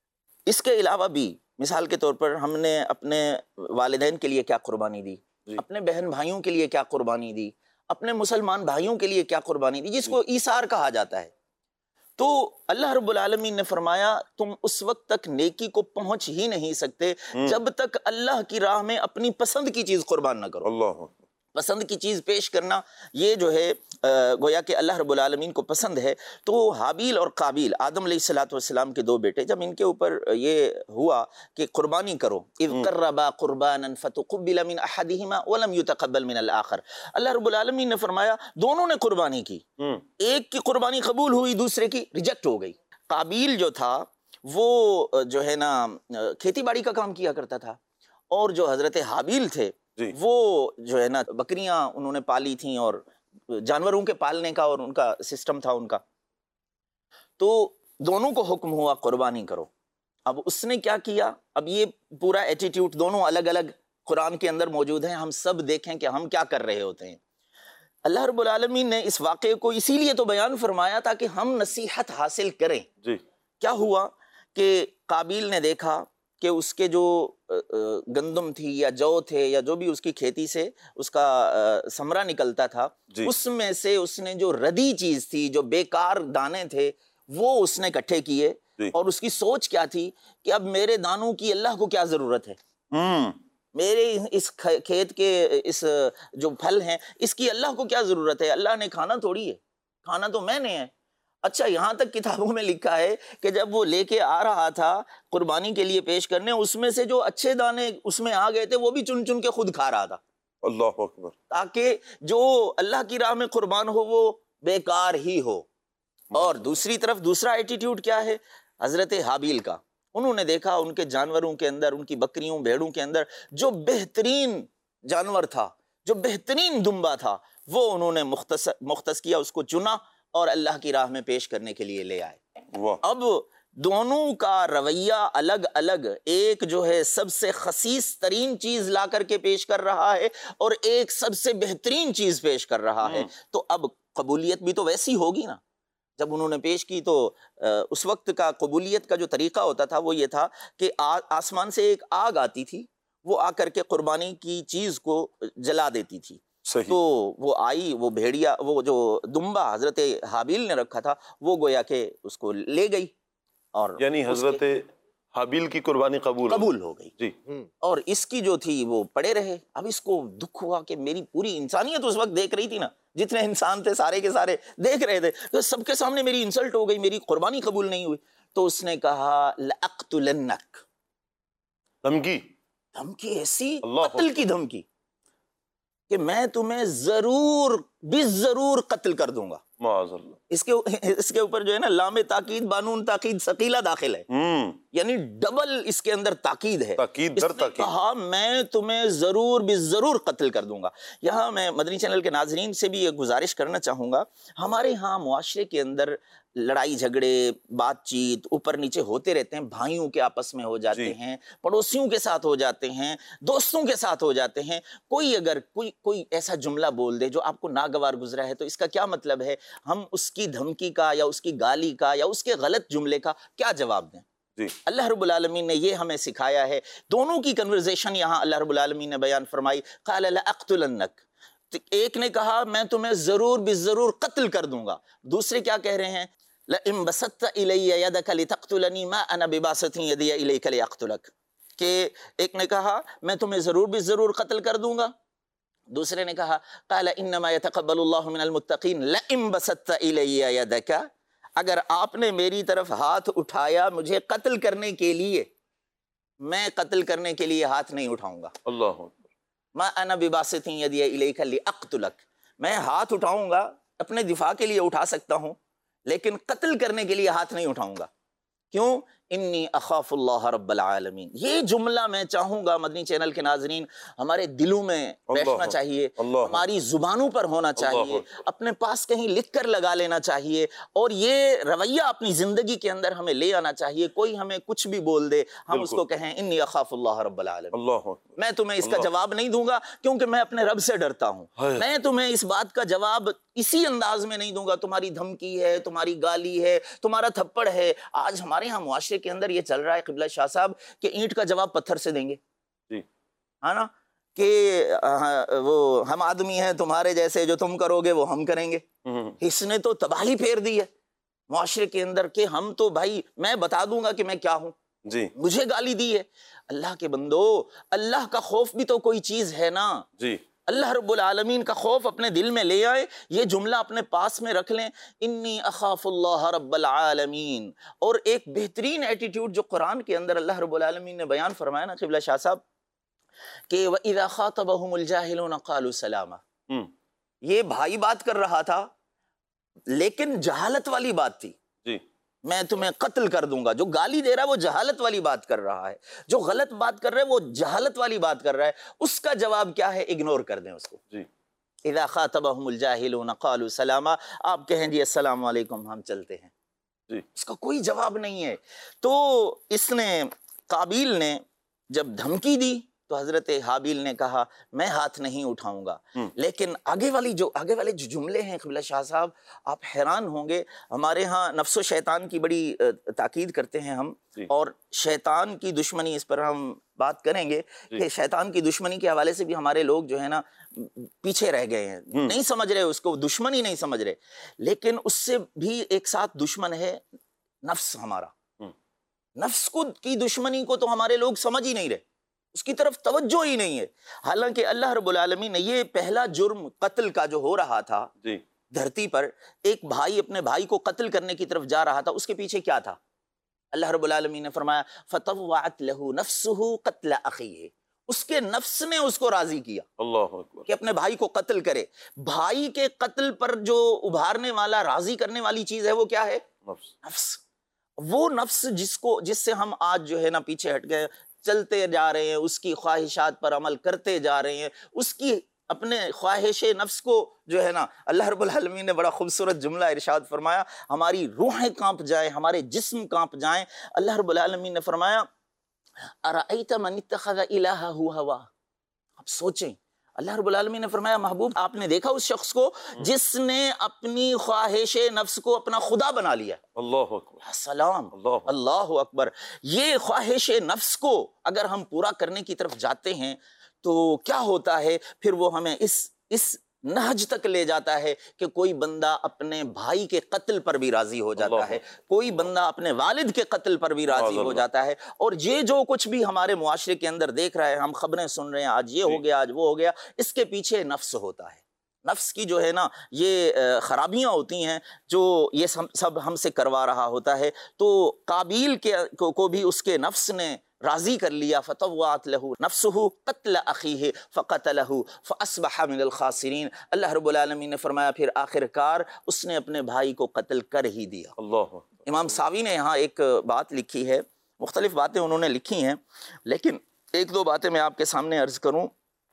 اس کے علاوہ بھی مثال کے طور پر ہم نے اپنے والدین کے لیے کیا قربانی دی، جی، اپنے بہن بھائیوں کے لیے کیا قربانی دی، اپنے مسلمان بھائیوں کے لیے کیا قربانی دی، جس کو ایثار کہا جاتا ہے۔ تو اللہ رب العالمین نے فرمایا تم اس وقت تک نیکی کو پہنچ ہی نہیں سکتے جب تک اللہ کی راہ میں اپنی پسند کی چیز قربان نہ کرو۔ اللہ پسند کی چیز پیش کرنا یہ جو ہے گویا کہ اللہ رب العالمین کو پسند ہے۔ تو حابیل اور قابیل آدم علیہ الصلوۃ والسلام کے دو بیٹے، جب ان کے اوپر یہ ہوا کہ قربانی کرو، اذ قربا قربانا فتقبل من احدہما ولم يتقبل من الاخر، اللہ رب العالمین نے فرمایا دونوں نے قربانی کی، ایک کی قربانی قبول ہوئی، دوسرے کی ریجیکٹ ہو گئی۔ قابیل جو تھا وہ جو ہے نا کھیتی باڑی کا کام کیا کرتا تھا، اور جو حضرت حابیل تھے جی، وہ جو ہے نا بکریاں انہوں نے پالی تھیں، اور جانوروں کے پالنے کا اور ان کا سسٹم تھا ان کا۔ تو دونوں کو حکم ہوا قربانی کرو۔ اب اس نے کیا کیا؟ اب یہ پورا ایٹیٹیوڈ دونوں الگ الگ قرآن کے اندر موجود ہیں، ہم سب دیکھیں کہ ہم کیا کر رہے ہوتے ہیں۔ اللہ رب العالمین نے اس واقعے کو اسی لیے تو بیان فرمایا تاکہ ہم نصیحت حاصل کریں۔ جی، کیا ہوا کہ قابیل نے دیکھا کہ اس کے جو گندم تھی یا جو تھے یا جو بھی اس کی کھیتی سے اس کا ثمرہ نکلتا تھا، جی، اس میں سے اس نے جو ردی چیز تھی، جو بیکار دانے تھے، وہ اس نے اکٹھے کیے، جی، اور اس کی سوچ کیا تھی کہ اب میرے دانوں کی اللہ کو کیا ضرورت ہے، ہوں میرے اس کھیت کے اس جو پھل ہیں اس کی اللہ کو کیا ضرورت ہے، اللہ نے کھانا تھوڑی ہے، کھانا تو میں نے ہے۔ اچھا، یہاں تک کتابوں میں لکھا ہے کہ جب وہ لے کے آ رہا تھا قربانی کے لیے پیش کرنے، اس میں سے جو اچھے دانے اس میں آ گئے تھے وہ بھی چن چن کے خود کھا رہا تھا، اللہ اکبر، تاکہ جو اللہ کی راہ میں قربان ہو وہ بیکار ہی ہو۔ اور دوسری طرف دوسرا ایٹیٹیوڈ کیا ہے حضرت حابیل کا؟ انہوں نے دیکھا ان کے جانوروں کے اندر، ان کی بکریوں بھیڑوں کے اندر جو بہترین جانور تھا، جو بہترین دمبا تھا، وہ انہوں نے مختص مختص کیا، اس کو چنا اور اللہ کی راہ میں پیش کرنے کے لیے لے آئے۔ واہ، اب دونوں کا رویہ الگ الگ، ایک جو ہے سب سے خسیس ترین چیز لا کر کے پیش کر رہا ہے اور ایک سب سے بہترین چیز پیش کر رہا ہے، تو اب قبولیت بھی تو ویسی ہوگی نا۔ جب انہوں نے پیش کی تو اس وقت کا قبولیت کا جو طریقہ ہوتا تھا وہ یہ تھا کہ آسمان سے ایک آگ آتی تھی، وہ آ کر کے قربانی کی چیز کو جلا دیتی تھی۔ صحیح۔ تو وہ آئی، وہ بھیڑیا، وہ جو دمبا حضرت حابیل نے رکھا تھا وہ گویا کہ اس کو لے گئی، اور یعنی حضرت حابیل کی قربانی قبول قبول ہو گئی جی۔ اور اس کی جو تھی وہ پڑے رہے۔ اب اس کو دکھ ہوا کہ میری پوری انسانیت اس وقت دیکھ رہی تھی نا، جتنے انسان تھے سارے کے سارے دیکھ رہے تھے، تو سب کے سامنے میری انسلٹ ہو گئی، میری قربانی قبول نہیں ہوئی۔ تو اس نے کہا لأقتلنک، دھمکی، دھمکی ایسی، اللہ قتل کی دھمکی کہ میں تمہیں ضرور بھی ضرور قتل کر دوں گا۔ معاذ اللہ۔ اس کے اس کے اوپر جو ہے نا لام تاکید بانون تاکید ثقیلہ داخل ہے، ہوں یعنی ڈبل اس کے اندر تاکید ہے۔ تاکید اس در نے تاکید۔ کہا میں تمہیں ضرور بھی ضرور قتل کر دوں گا۔ یہاں میں مدنی چینل کے ناظرین سے بھی ایک گزارش کرنا چاہوں گا، ہمارے ہاں معاشرے کے اندر لڑائی جھگڑے بات چیت اوپر نیچے ہوتے رہتے ہیں، بھائیوں کے آپس میں ہو جاتے ہیں، پڑوسیوں کے ساتھ ہو جاتے ہیں، دوستوں کے ساتھ ہو جاتے ہیں۔ کوئی اگر کوئی کوئی ایسا جملہ بول دے جو آپ کو ناگوار گزرا ہے تو اس کا کیا مطلب ہے؟ ہم اس کی دھمکی کا یا اس کی گالی کا یا اس کے غلط جملے کا کیا جواب دیں؟ جی۔ اللہ رب العالمین نے یہ ہمیں سکھایا ہے۔ دونوں کی کنورزیشن یہاں اللہ رب العالمین نے بیان فرمائی، قال لأقتلنک، ایک نے کہا میں تمہیں ضرور بھی ضرور قتل کر دوں گا، دوسرے کیا کہہ رہے ہیں؟ لئن بسطت الی یدک لتقتلنی ما انا بباسط یدی الیک لیقتلک، کہ ایک نے کہا میں تمہیں ضرور بھی ضرور قتل کر دوں گا، دوسرے نے کہا قال انما يتقبل اللہ من المتقین لئن بسطت الی یدک، اگر آپ نے میری طرف ہاتھ اٹھایا مجھے قتل کرنے کے لیے، میں قتل کرنے کے لیے ہاتھ نہیں اٹھاؤں گا۔ اللہ اکبر۔ ما انا بباسط یدی الیک لیقتلک، میں ہاتھ اٹھاؤں گا اپنے دفاع کے لیے اٹھا سکتا ہوں لیکن قتل کرنے کے لیے ہاتھ نہیں اٹھاؤں گا۔ کیوں؟ انی اخاف اللہ رب العالمین۔ یہ جملہ میں چاہوں گا مدنی چینل کے ناظرین ہمارے دلوں میں بیٹھنا چاہیے، ہماری زبانوں پر ہونا چاہیے، اپنے پاس کہیں لکھ کر لگا لینا چاہیے، اور یہ رویہ اپنی زندگی کے اندر ہمیں لے آنا چاہیے۔ کوئی ہمیں کچھ بھی بول دے ہم اس کو کہیں انی اخاف اللہ رب العالمین، اللہ میں تمہیں اس کا جواب نہیں دوں گا کیونکہ میں اپنے رب سے ڈرتا ہوں۔ میں تمہیں اس بات کا جواب اسی انداز میں نہیں دوں گا، تمہاری دھمکی ہے، تمہاری گالی ہے، تمہارا تھپڑ ہے۔ آج ہمارے ہاں معاشرے کے اندر یہ چل رہا ہے قبلہ شاہ صاحب کہ اینٹ کا جواب پتھر سے دیں گے، جی ہے نا، کہ وہ ہم آدمی ہیں تمہارے جیسے، جو تم کرو گے وہ ہم کریں گے۔ اس نے تو تباہی پھیر دی ہے معاشرے کے اندر کہ ہم تو بھائی میں بتا دوں گا کہ میں کیا ہوں، جی مجھے گالی دی ہے۔ اللہ کے بندو، اللہ کا خوف بھی تو کوئی چیز ہے نا۔ جی اللہ رب العالمین کا خوف اپنے دل میں لے آئے، یہ جملہ اپنے پاس میں رکھ لیں، انی اخاف اللہ رب العالمین۔ اور ایک بہترین ایٹیٹیوڈ جو قرآن کے اندر اللہ رب العالمین نے بیان فرمایا نا قبلہ شاہ صاحب، کہ وَإِذَا خَاطَبَهُمُ الْجَاهِلُونَ قَالُوا سَلَامًا، یہ بھائی بات کر رہا تھا لیکن جہالت والی بات تھی، جی میں تمہیں قتل کر دوں گا۔ جو گالی دے رہا ہے وہ جہالت والی بات کر رہا ہے، جو غلط بات کر رہا ہے وہ جہالت والی بات کر رہا ہے، اس کا جواب کیا ہے؟ اگنور کر دیں اس کو۔ جی اذا خاطبهم الجاہلون قالوا سلاما، آپ کہیں جی السلام علیکم، ہم چلتے ہیں، جی اس کا کوئی جواب نہیں ہے۔ تو اس نے قابیل نے جب دھمکی دی تو حضرت حابیل نے کہا میں ہاتھ نہیں اٹھاؤں گا، لیکن آگے والی جو آگے والے جو جملے ہیں قبلہ شاہ صاحب، آپ حیران ہوں گے۔ ہمارے ہاں نفس و شیطان کی بڑی تاکید کرتے ہیں ہم، اور شیطان کی دشمنی، اس پر ہم بات کریں گے کہ شیطان کی دشمنی کے حوالے سے بھی ہمارے لوگ جو ہے نا پیچھے رہ گئے ہیں، نہیں سمجھ رہے اس کو، دشمنی نہیں سمجھ رہے، لیکن اس سے بھی ایک ساتھ دشمن ہے نفس ہمارا۔ نفس کو کی دشمنی کو تو ہمارے لوگ سمجھ ہی نہیں رہے، اس کی طرف توجہ ہی نہیں ہے، حالانکہ اللہ رب العالمین نے یہ پہلا جرم قتل کا جو ہو رہا تھا دھرتی پر، ایک بھائی اپنے بھائی کو قتل کرنے کی طرف جا رہا تھا، اس کے پیچھے کیا تھا؟ اللہ رب العالمین نے فرمایا فَطَوَّعَتْ لَهُ نَفْسُهُ قَتْلَ أَخِيهِ، اس کے نفس نے اس کو راضی کیا اللہ اکبر کہ اپنے بھائی کو قتل کرے۔ بھائی کے قتل پر جو ابھارنے والا، راضی کرنے والی چیز ہے وہ کیا ہے؟ نفس۔ نفس، وہ نفس جس کو جس سے ہم آج جو ہے نا پیچھے ہٹ گئے، چلتے جا رہے ہیں، اس کی خواہشات پر عمل کرتے جا رہے ہیں، اس کی اپنے خواہش نفس کو جو ہے نا، اللہ رب العالمین نے بڑا خوبصورت جملہ ارشاد فرمایا، ہماری روحیں کانپ جائیں، ہمارے جسم کانپ جائیں۔ اللہ رب العالمین نے فرمایا ارأیت من اتخذ الہہ ہوا، آپ سوچیں، اللہ رب العالمین نے فرمایا محبوب آپ نے دیکھا اس شخص کو جس نے اپنی خواہش نفس کو اپنا خدا بنا لیا۔ اللہ اکبر، سلام، اللہ اللہ اکبر۔ یہ خواہش نفس کو اگر ہم پورا کرنے کی طرف جاتے ہیں تو کیا ہوتا ہے، پھر وہ ہمیں اس اس نہج تک لے جاتا ہے کہ کوئی بندہ اپنے بھائی کے قتل پر بھی راضی ہو جاتا ہے، کوئی بندہ اپنے والد کے قتل پر بھی راضی ہو جاتا ہے، اور یہ جو کچھ بھی ہمارے معاشرے کے اندر دیکھ رہا ہے، ہم خبریں سن رہے ہیں، آج یہ ہو گیا، آج وہ ہو گیا، اس کے پیچھے نفس ہوتا ہے۔ نفس کی جو ہے نا یہ خرابیاں ہوتی ہیں جو یہ سب ہم سے کروا رہا ہوتا ہے۔ تو قابیل کے کو بھی اس کے نفس نے راضی کر لیا، فطوعت لہ نفسہ قتل اخیہ فقتلہ فاصبح من الخاسرین۔ اللہ رب العالمین نے فرمایا پھر آخر کار اس نے اپنے بھائی کو قتل کر ہی دیا۔ اللہ۔ امام ساوی نے یہاں ایک بات لکھی ہے، مختلف باتیں انہوں نے لکھی ہیں، لیکن ایک دو باتیں میں آپ کے سامنے عرض کروں۔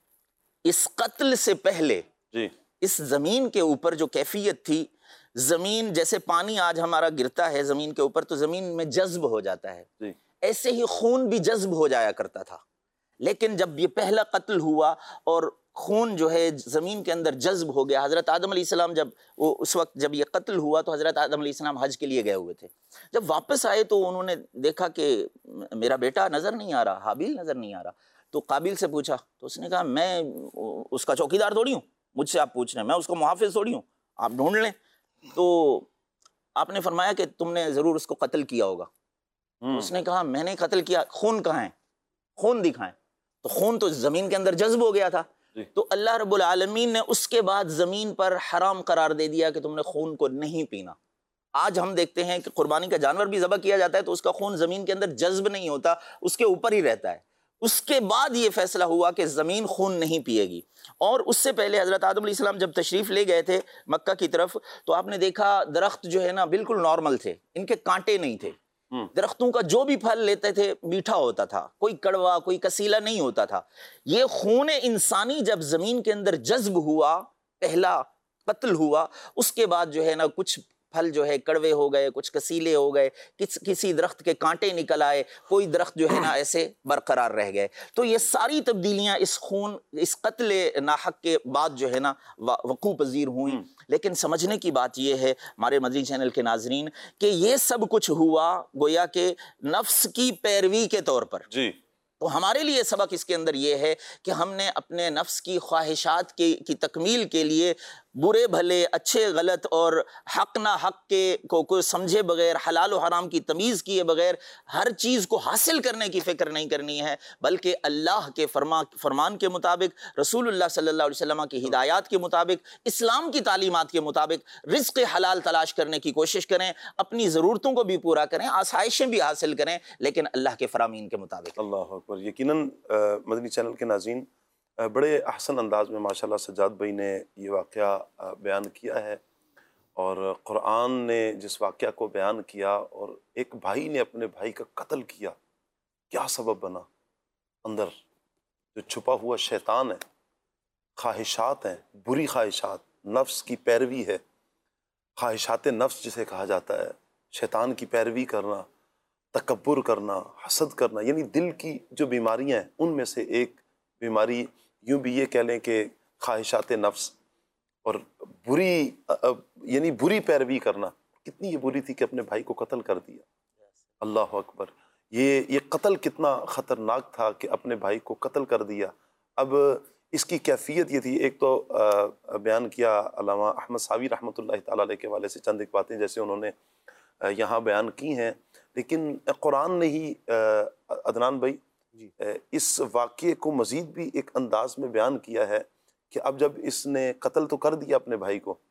اس قتل سے پہلے جی اس زمین کے اوپر جو کیفیت تھی، زمین جیسے پانی آج ہمارا گرتا ہے زمین کے اوپر تو زمین میں جذب ہو جاتا ہے، جی ایسے ہی خون بھی جذب ہو جایا کرتا تھا۔ لیکن جب یہ پہلا قتل ہوا اور خون جو ہے زمین کے اندر جذب ہو گیا، حضرت آدم علیہ السلام جب وہ اس وقت جب یہ قتل ہوا تو حضرت آدم علیہ السلام حج کے لیے گئے ہوئے تھے، جب واپس آئے تو انہوں نے دیکھا کہ میرا بیٹا نظر نہیں آ رہا، حابیل نظر نہیں آ رہا، تو قابیل سے پوچھا تو اس نے کہا میں اس کا چوکیدار تھوڑی ہوں، مجھ سے آپ پوچھ رہے ہیں، میں اس کا محافظ تھوڑی ہوں، آپ ڈھونڈ لیں۔ تو آپ نے فرمایا کہ تم نے ضرور اس کو قتل کیا ہوگا۔ تو اس نے کہا میں نے قتل کیا، خون کہاں ہے، خون دکھائیں۔ تو خون تو زمین کے اندر جذب ہو گیا تھا، تو اللہ رب العالمین نے اس کے بعد زمین پر حرام قرار دے دیا کہ تم نے خون کو نہیں پینا۔ آج ہم دیکھتے ہیں کہ قربانی کا جانور بھی ذبح کیا جاتا ہے تو اس کا خون زمین کے اندر جذب نہیں ہوتا، اس کے اوپر ہی رہتا ہے۔ اس کے بعد یہ فیصلہ ہوا کہ زمین خون نہیں پیے گی۔ اور اس سے پہلے حضرت آدم علیہ السلام جب تشریف لے گئے تھے مکہ کی طرف تو آپ نے دیکھا درخت جو ہے نا بالکل نارمل تھے، ان کے کانٹے نہیں تھے، درختوں کا جو بھی پھل لیتے تھے میٹھا ہوتا تھا، کوئی کڑوا کوئی کسیلا نہیں ہوتا تھا۔ یہ خون انسانی جب زمین کے اندر جذب ہوا، پہلا قتل ہوا، اس کے بعد جو ہے نا کچھ پھل جو ہے کڑوے ہو گئے، کچھ کسیلے ہو گئے، کس کسی درخت کے کانٹے نکل آئے، کوئی درخت جو ہے نا ایسے برقرار رہ گئے۔ تو یہ ساری تبدیلیاں اس خون اس قتل ناحق کے بعد جو ہے نا وقوع پذیر ہوئیں۔ لیکن سمجھنے کی بات یہ ہے ہمارے مدنی چینل کے ناظرین کہ یہ سب کچھ ہوا گویا کہ نفس کی پیروی کے طور پر۔ جی تو ہمارے لیے سبق اس کے اندر یہ ہے کہ ہم نے اپنے نفس کی خواہشات کی کی تکمیل کے لیے برے بھلے، اچھے غلط اور حق نہ حق کے کو کو سمجھے بغیر، حلال و حرام کی تمیز کیے بغیر ہر چیز کو حاصل کرنے کی فکر نہیں کرنی ہے، بلکہ اللہ کے فرما فرمان کے مطابق، رسول اللہ صلی اللہ علیہ وسلم کی ہدایات کے مطابق، اسلام کی تعلیمات کے مطابق رزق حلال تلاش کرنے کی کوشش کریں، اپنی ضرورتوں کو بھی پورا کریں، آسائشیں بھی حاصل کریں، لیکن اللہ کے فرامین کے مطابق۔ اللہ اکبر۔ یقیناً مدنی چینل کے ناظرین بڑے احسن انداز میں ماشاءاللہ سجاد بھائی نے یہ واقعہ بیان کیا ہے، اور قرآن نے جس واقعہ کو بیان کیا اور ایک بھائی نے اپنے بھائی کا قتل کیا، کیا سبب بنا؟ اندر جو چھپا ہوا شیطان ہے، خواہشات ہیں، بری خواہشات، نفس کی پیروی ہے، خواہشات نفس جسے کہا جاتا ہے، شیطان کی پیروی کرنا، تکبر کرنا، حسد کرنا، یعنی دل کی جو بیماریاں ہیں ان میں سے ایک بیماری یوں بھی یہ کہہ لیں کہ خواہشات نفس اور بری یعنی بری پیروی کرنا۔ کتنی یہ بری تھی کہ اپنے بھائی کو قتل کر دیا۔ اللہ اکبر۔ یہ یہ قتل کتنا خطرناک تھا کہ اپنے بھائی کو قتل کر دیا۔ اب اس کی کیفیت یہ تھی، ایک تو بیان کیا علامہ احمد ساوی رحمۃ اللہ تعالیٰ علیہ کے حوالے سے چند ایک باتیں جیسے انہوں نے یہاں بیان کی ہیں، لیکن قرآن نے ہی عدنان بھائی اس واقعے کو مزید بھی ایک انداز میں بیان کیا ہے کہ اب جب اس نے قتل تو کر دیا اپنے بھائی کو،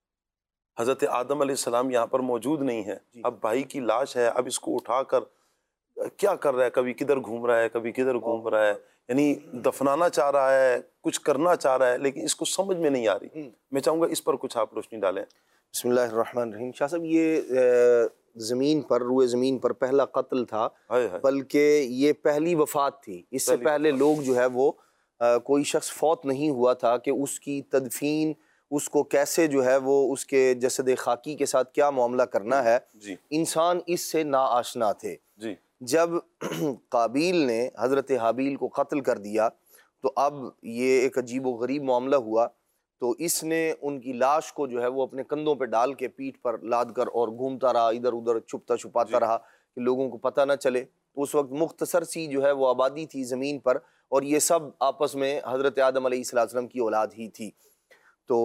حضرت آدم علیہ السلام یہاں پر موجود نہیں ہے، اب بھائی کی لاش ہے، اب اس کو اٹھا کر کیا کر رہا ہے، کبھی کدھر گھوم رہا ہے کبھی کدھر گھوم رہا ہے، یعنی دفنانا چاہ رہا ہے، کچھ کرنا چاہ رہا ہے، لیکن اس کو سمجھ میں نہیں آ رہی۔ میں چاہوں گا اس پر کچھ آپ روشنی ڈالیں۔ بسم اللہ الرحمن الرحیم۔ شاہ صاحب یہ زمین پر روئے زمین پر پہلا قتل تھا، بلکہ یہ پہلی وفات تھی۔ اس سے پہلے لوگ جو ہے وہ کوئی شخص فوت نہیں ہوا تھا کہ اس کی تدفین، اس کو کیسے جو ہے وہ اس کے جسد خاکی کے ساتھ کیا معاملہ کرنا ہے، جی انسان اس سے ناآشنا تھے۔ جی جب قابیل نے حضرت حابیل کو قتل کر دیا تو اب یہ ایک عجیب و غریب معاملہ ہوا، تو اس نے ان کی لاش کو جو ہے وہ اپنے کندھوں پہ ڈال کے پیٹھ پر لاد کر اور گھومتا رہا، ادھر ادھر چھپتا چھپاتا جی رہا کہ لوگوں کو پتہ نہ چلے۔ تو اس وقت مختصر سی جو ہے وہ آبادی تھی زمین پر، اور یہ سب آپس میں حضرت آدم علیہ السلام کی اولاد ہی تھی۔ تو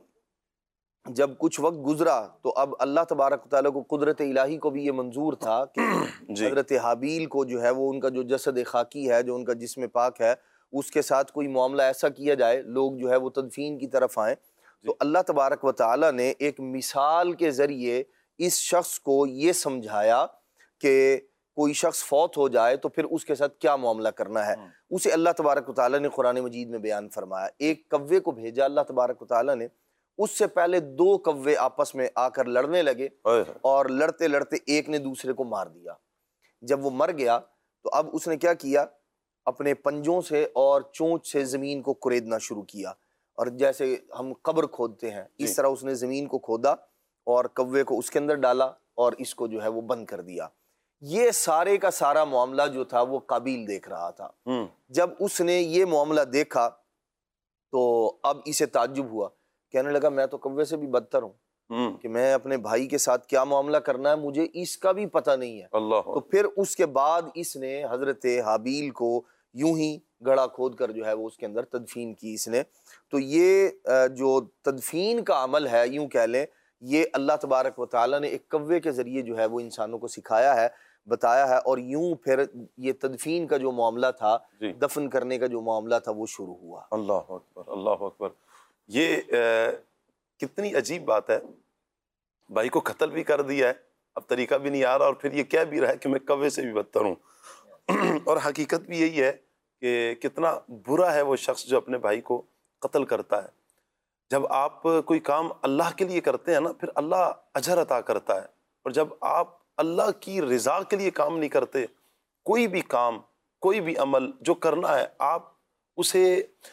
جب کچھ وقت گزرا تو اب اللہ تبارک و تعالیٰ کو قدرت الہی کو بھی یہ منظور تھا کہ جی حضرت حابیل کو جو ہے وہ ان کا جو جسد خاکی ہے، جو ان کا جسم پاک ہے، اس کے ساتھ کوئی معاملہ ایسا کیا جائے، لوگ جو ہے وہ تدفین کی طرف آئیں۔ تو اللہ تبارک و تعالیٰ نے ایک مثال کے ذریعے اس شخص کو یہ سمجھایا کہ کوئی شخص فوت ہو جائے تو پھر اس کے ساتھ کیا معاملہ کرنا ہے۔ اسے اللہ تبارک و تعالیٰ نے قرآن مجید میں بیان فرمایا۔ ایک کوے کو بھیجا اللہ تبارک و تعالیٰ نے، اس سے پہلے دو کوے آپس میں آ کر لڑنے لگے، اور لڑتے لڑتے ایک نے دوسرے کو مار دیا۔ جب وہ مر گیا تو اب اس نے کیا کیا، اپنے پنجوں سے اور چونچ سے زمین کو کریدنا شروع کیا، اور جیسے ہم قبر کھودتے ہیں اس طرح اس نے زمین کو کھودا اور کوے کو اس کے اندر ڈالا اور اس کو جو ہے وہ بند کر دیا۔ یہ سارے کا سارا معاملہ جو تھا وہ قابیل دیکھ رہا تھا۔ جب اس نے یہ معاملہ دیکھا تو اب اسے تعجب ہوا، کہنے لگا میں تو کوے سے بھی بدتر ہوں کہ میں اپنے بھائی کے ساتھ کیا معاملہ کرنا ہے مجھے اس کا بھی پتہ نہیں ہے۔ اللہ تو پھر اس کے بعد اس نے حضرت حابیل کو یوں ہی گڑھا کھود کر جو ہے وہ اس کے اندر تدفین کی اس نے۔ تو یہ جو تدفین کا عمل ہے یوں کہہ لیں، یہ اللہ تبارک و تعالیٰ نے ایک کوے کے ذریعے جو ہے وہ انسانوں کو سکھایا ہے، بتایا ہے، اور یوں پھر یہ تدفین کا جو معاملہ تھا، دفن کرنے کا جو معاملہ تھا وہ شروع ہوا۔ اللہ اکبر، اللہ اکبر۔ یہ کتنی عجیب بات ہے، بھائی کو قتل بھی کر دیا ہے، اب طریقہ بھی نہیں آ رہا، اور پھر یہ کہہ بھی رہا ہے کہ میں کوے سے بھی بدتر ہوں۔ اور حقیقت بھی یہی ہے کہ کتنا برا ہے وہ شخص جو اپنے بھائی کو قتل کرتا ہے۔ جب آپ کوئی کام اللہ کے لیے کرتے ہیں نا، پھر اللہ اجر عطا کرتا ہے، اور جب آپ اللہ کی رضا کے لیے کام نہیں کرتے، کوئی بھی کام، کوئی بھی عمل جو کرنا ہے، آپ اسے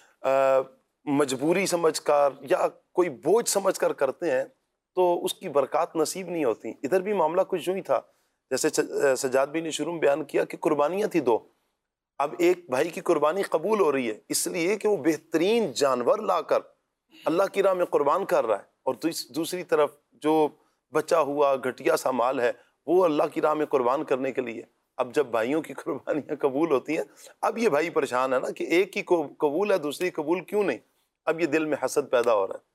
مجبوری سمجھ کر یا کوئی بوجھ سمجھ کر کرتے ہیں تو اس کی برکات نصیب نہیں ہوتی۔ ادھر بھی معاملہ کچھ یوں ہی تھا، جیسے سجاد بھی نے شروع میں بیان کیا کہ قربانیاں تھی دو، اب ایک بھائی کی قربانی قبول ہو رہی ہے اس لیے کہ وہ بہترین جانور لا کر اللہ کی راہ میں قربان کر رہا ہے، اور دوسری طرف جو بچا ہوا گھٹیا سا مال ہے وہ اللہ کی راہ میں قربان کرنے کے لیے۔ اب جب بھائیوں کی قربانیاں قبول ہوتی ہیں، اب یہ بھائی پریشان ہے نا کہ ایک کی قبول ہے دوسری قبول کیوں نہیں، اب یہ دل میں حسد پیدا ہو رہا ہے،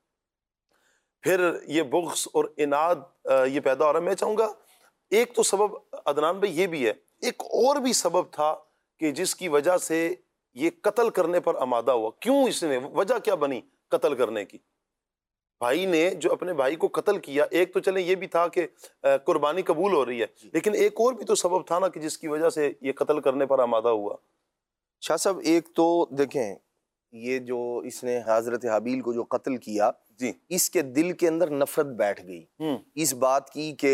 پھر یہ بغض اور اناد یہ پیدا ہو رہا ہے۔ میں چاہوں گا ایک تو سبب عدنان بھائی یہ بھی ہے، ایک اور بھی سبب تھا کہ جس کی وجہ سے یہ قتل کرنے پر آمادہ ہوا۔ کیوں اس نے، وجہ کیا بنی قتل کرنے کی؟ بھائی نے جو اپنے بھائی کو قتل کیا، ایک تو چلیں یہ بھی تھا کہ قربانی قبول ہو رہی ہے، لیکن ایک اور بھی تو سبب تھا نا کہ جس کی وجہ سے یہ قتل کرنے پر آمادہ ہوا۔ شاہ صاحب ایک تو دیکھیں، یہ جو اس نے حضرت حابیل کو جو قتل کیا، جی اس کے دل کے اندر نفرت بیٹھ گئی اس بات کی کہ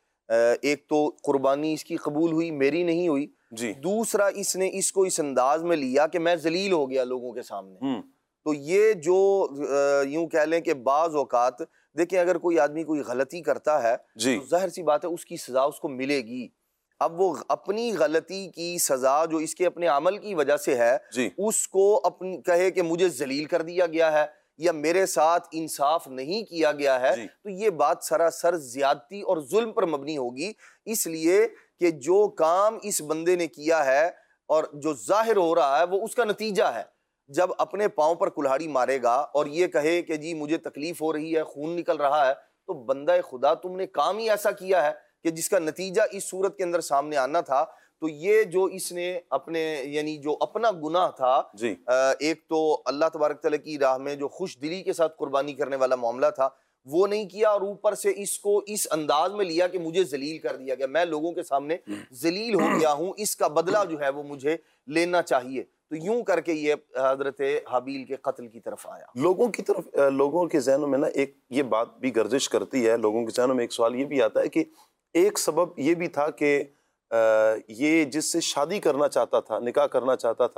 ایک تو قربانی اس کی قبول ہوئی، میری نہیں ہوئی، جی دوسرا اس نے اس کو اس انداز میں لیا کہ میں ذلیل ہو گیا لوگوں کے سامنے۔ تو یہ جو یوں کہہ لیں کہ بعض اوقات دیکھیں اگر کوئی آدمی کوئی غلطی کرتا ہے جی تو ظاہر سی بات ہے اس کی سزا اس کو ملے گی۔ اب وہ اپنی غلطی کی سزا جو اس کے اپنے عمل کی وجہ سے ہے، جی اس کو اپنی کہے کہ مجھے ذلیل کر دیا گیا ہے یا میرے ساتھ انصاف نہیں کیا گیا ہے، جی تو یہ بات سراسر زیادتی اور ظلم پر مبنی ہوگی، اس لیے کہ جو کام اس بندے نے کیا ہے اور جو ظاہر ہو رہا ہے وہ اس کا نتیجہ ہے۔ جب اپنے پاؤں پر کلہاڑی مارے گا اور یہ کہے کہ جی مجھے تکلیف ہو رہی ہے، خون نکل رہا ہے، تو بندہ خدا تم نے کام ہی ایسا کیا ہے کہ جس کا نتیجہ اس صورت کے اندر سامنے آنا تھا۔ تو یہ جو اس نے اپنے یعنی جو اپنا گناہ تھا، جی ایک تو اللہ تبارک تعالیٰ کی راہ میں جو خوش دلی کے ساتھ قربانی کرنے والا معاملہ تھا وہ نہیں کیا، اور اوپر سے اس کو اس انداز میں لیا کہ مجھے ذلیل کر دیا گیا، میں لوگوں کے سامنے ذلیل ہو گیا ہوں، اس کا بدلہ جو ہے وہ مجھے لینا چاہیے۔ تو یوں کر کے یہ حضرت حابیل کے قتل کی طرف آیا۔ لوگوں کی طرف لوگوں کے ذہنوں میں نا ایک یہ بات بھی گردش کرتی ہے، لوگوں کے ذہنوں میں ایک سوال یہ بھی آتا ہے کہ ایک سبب یہ بھی تھا کہ یہ جس سے شادی کرنا چاہتا تھا، نکاح کرنا چاہتا تھا،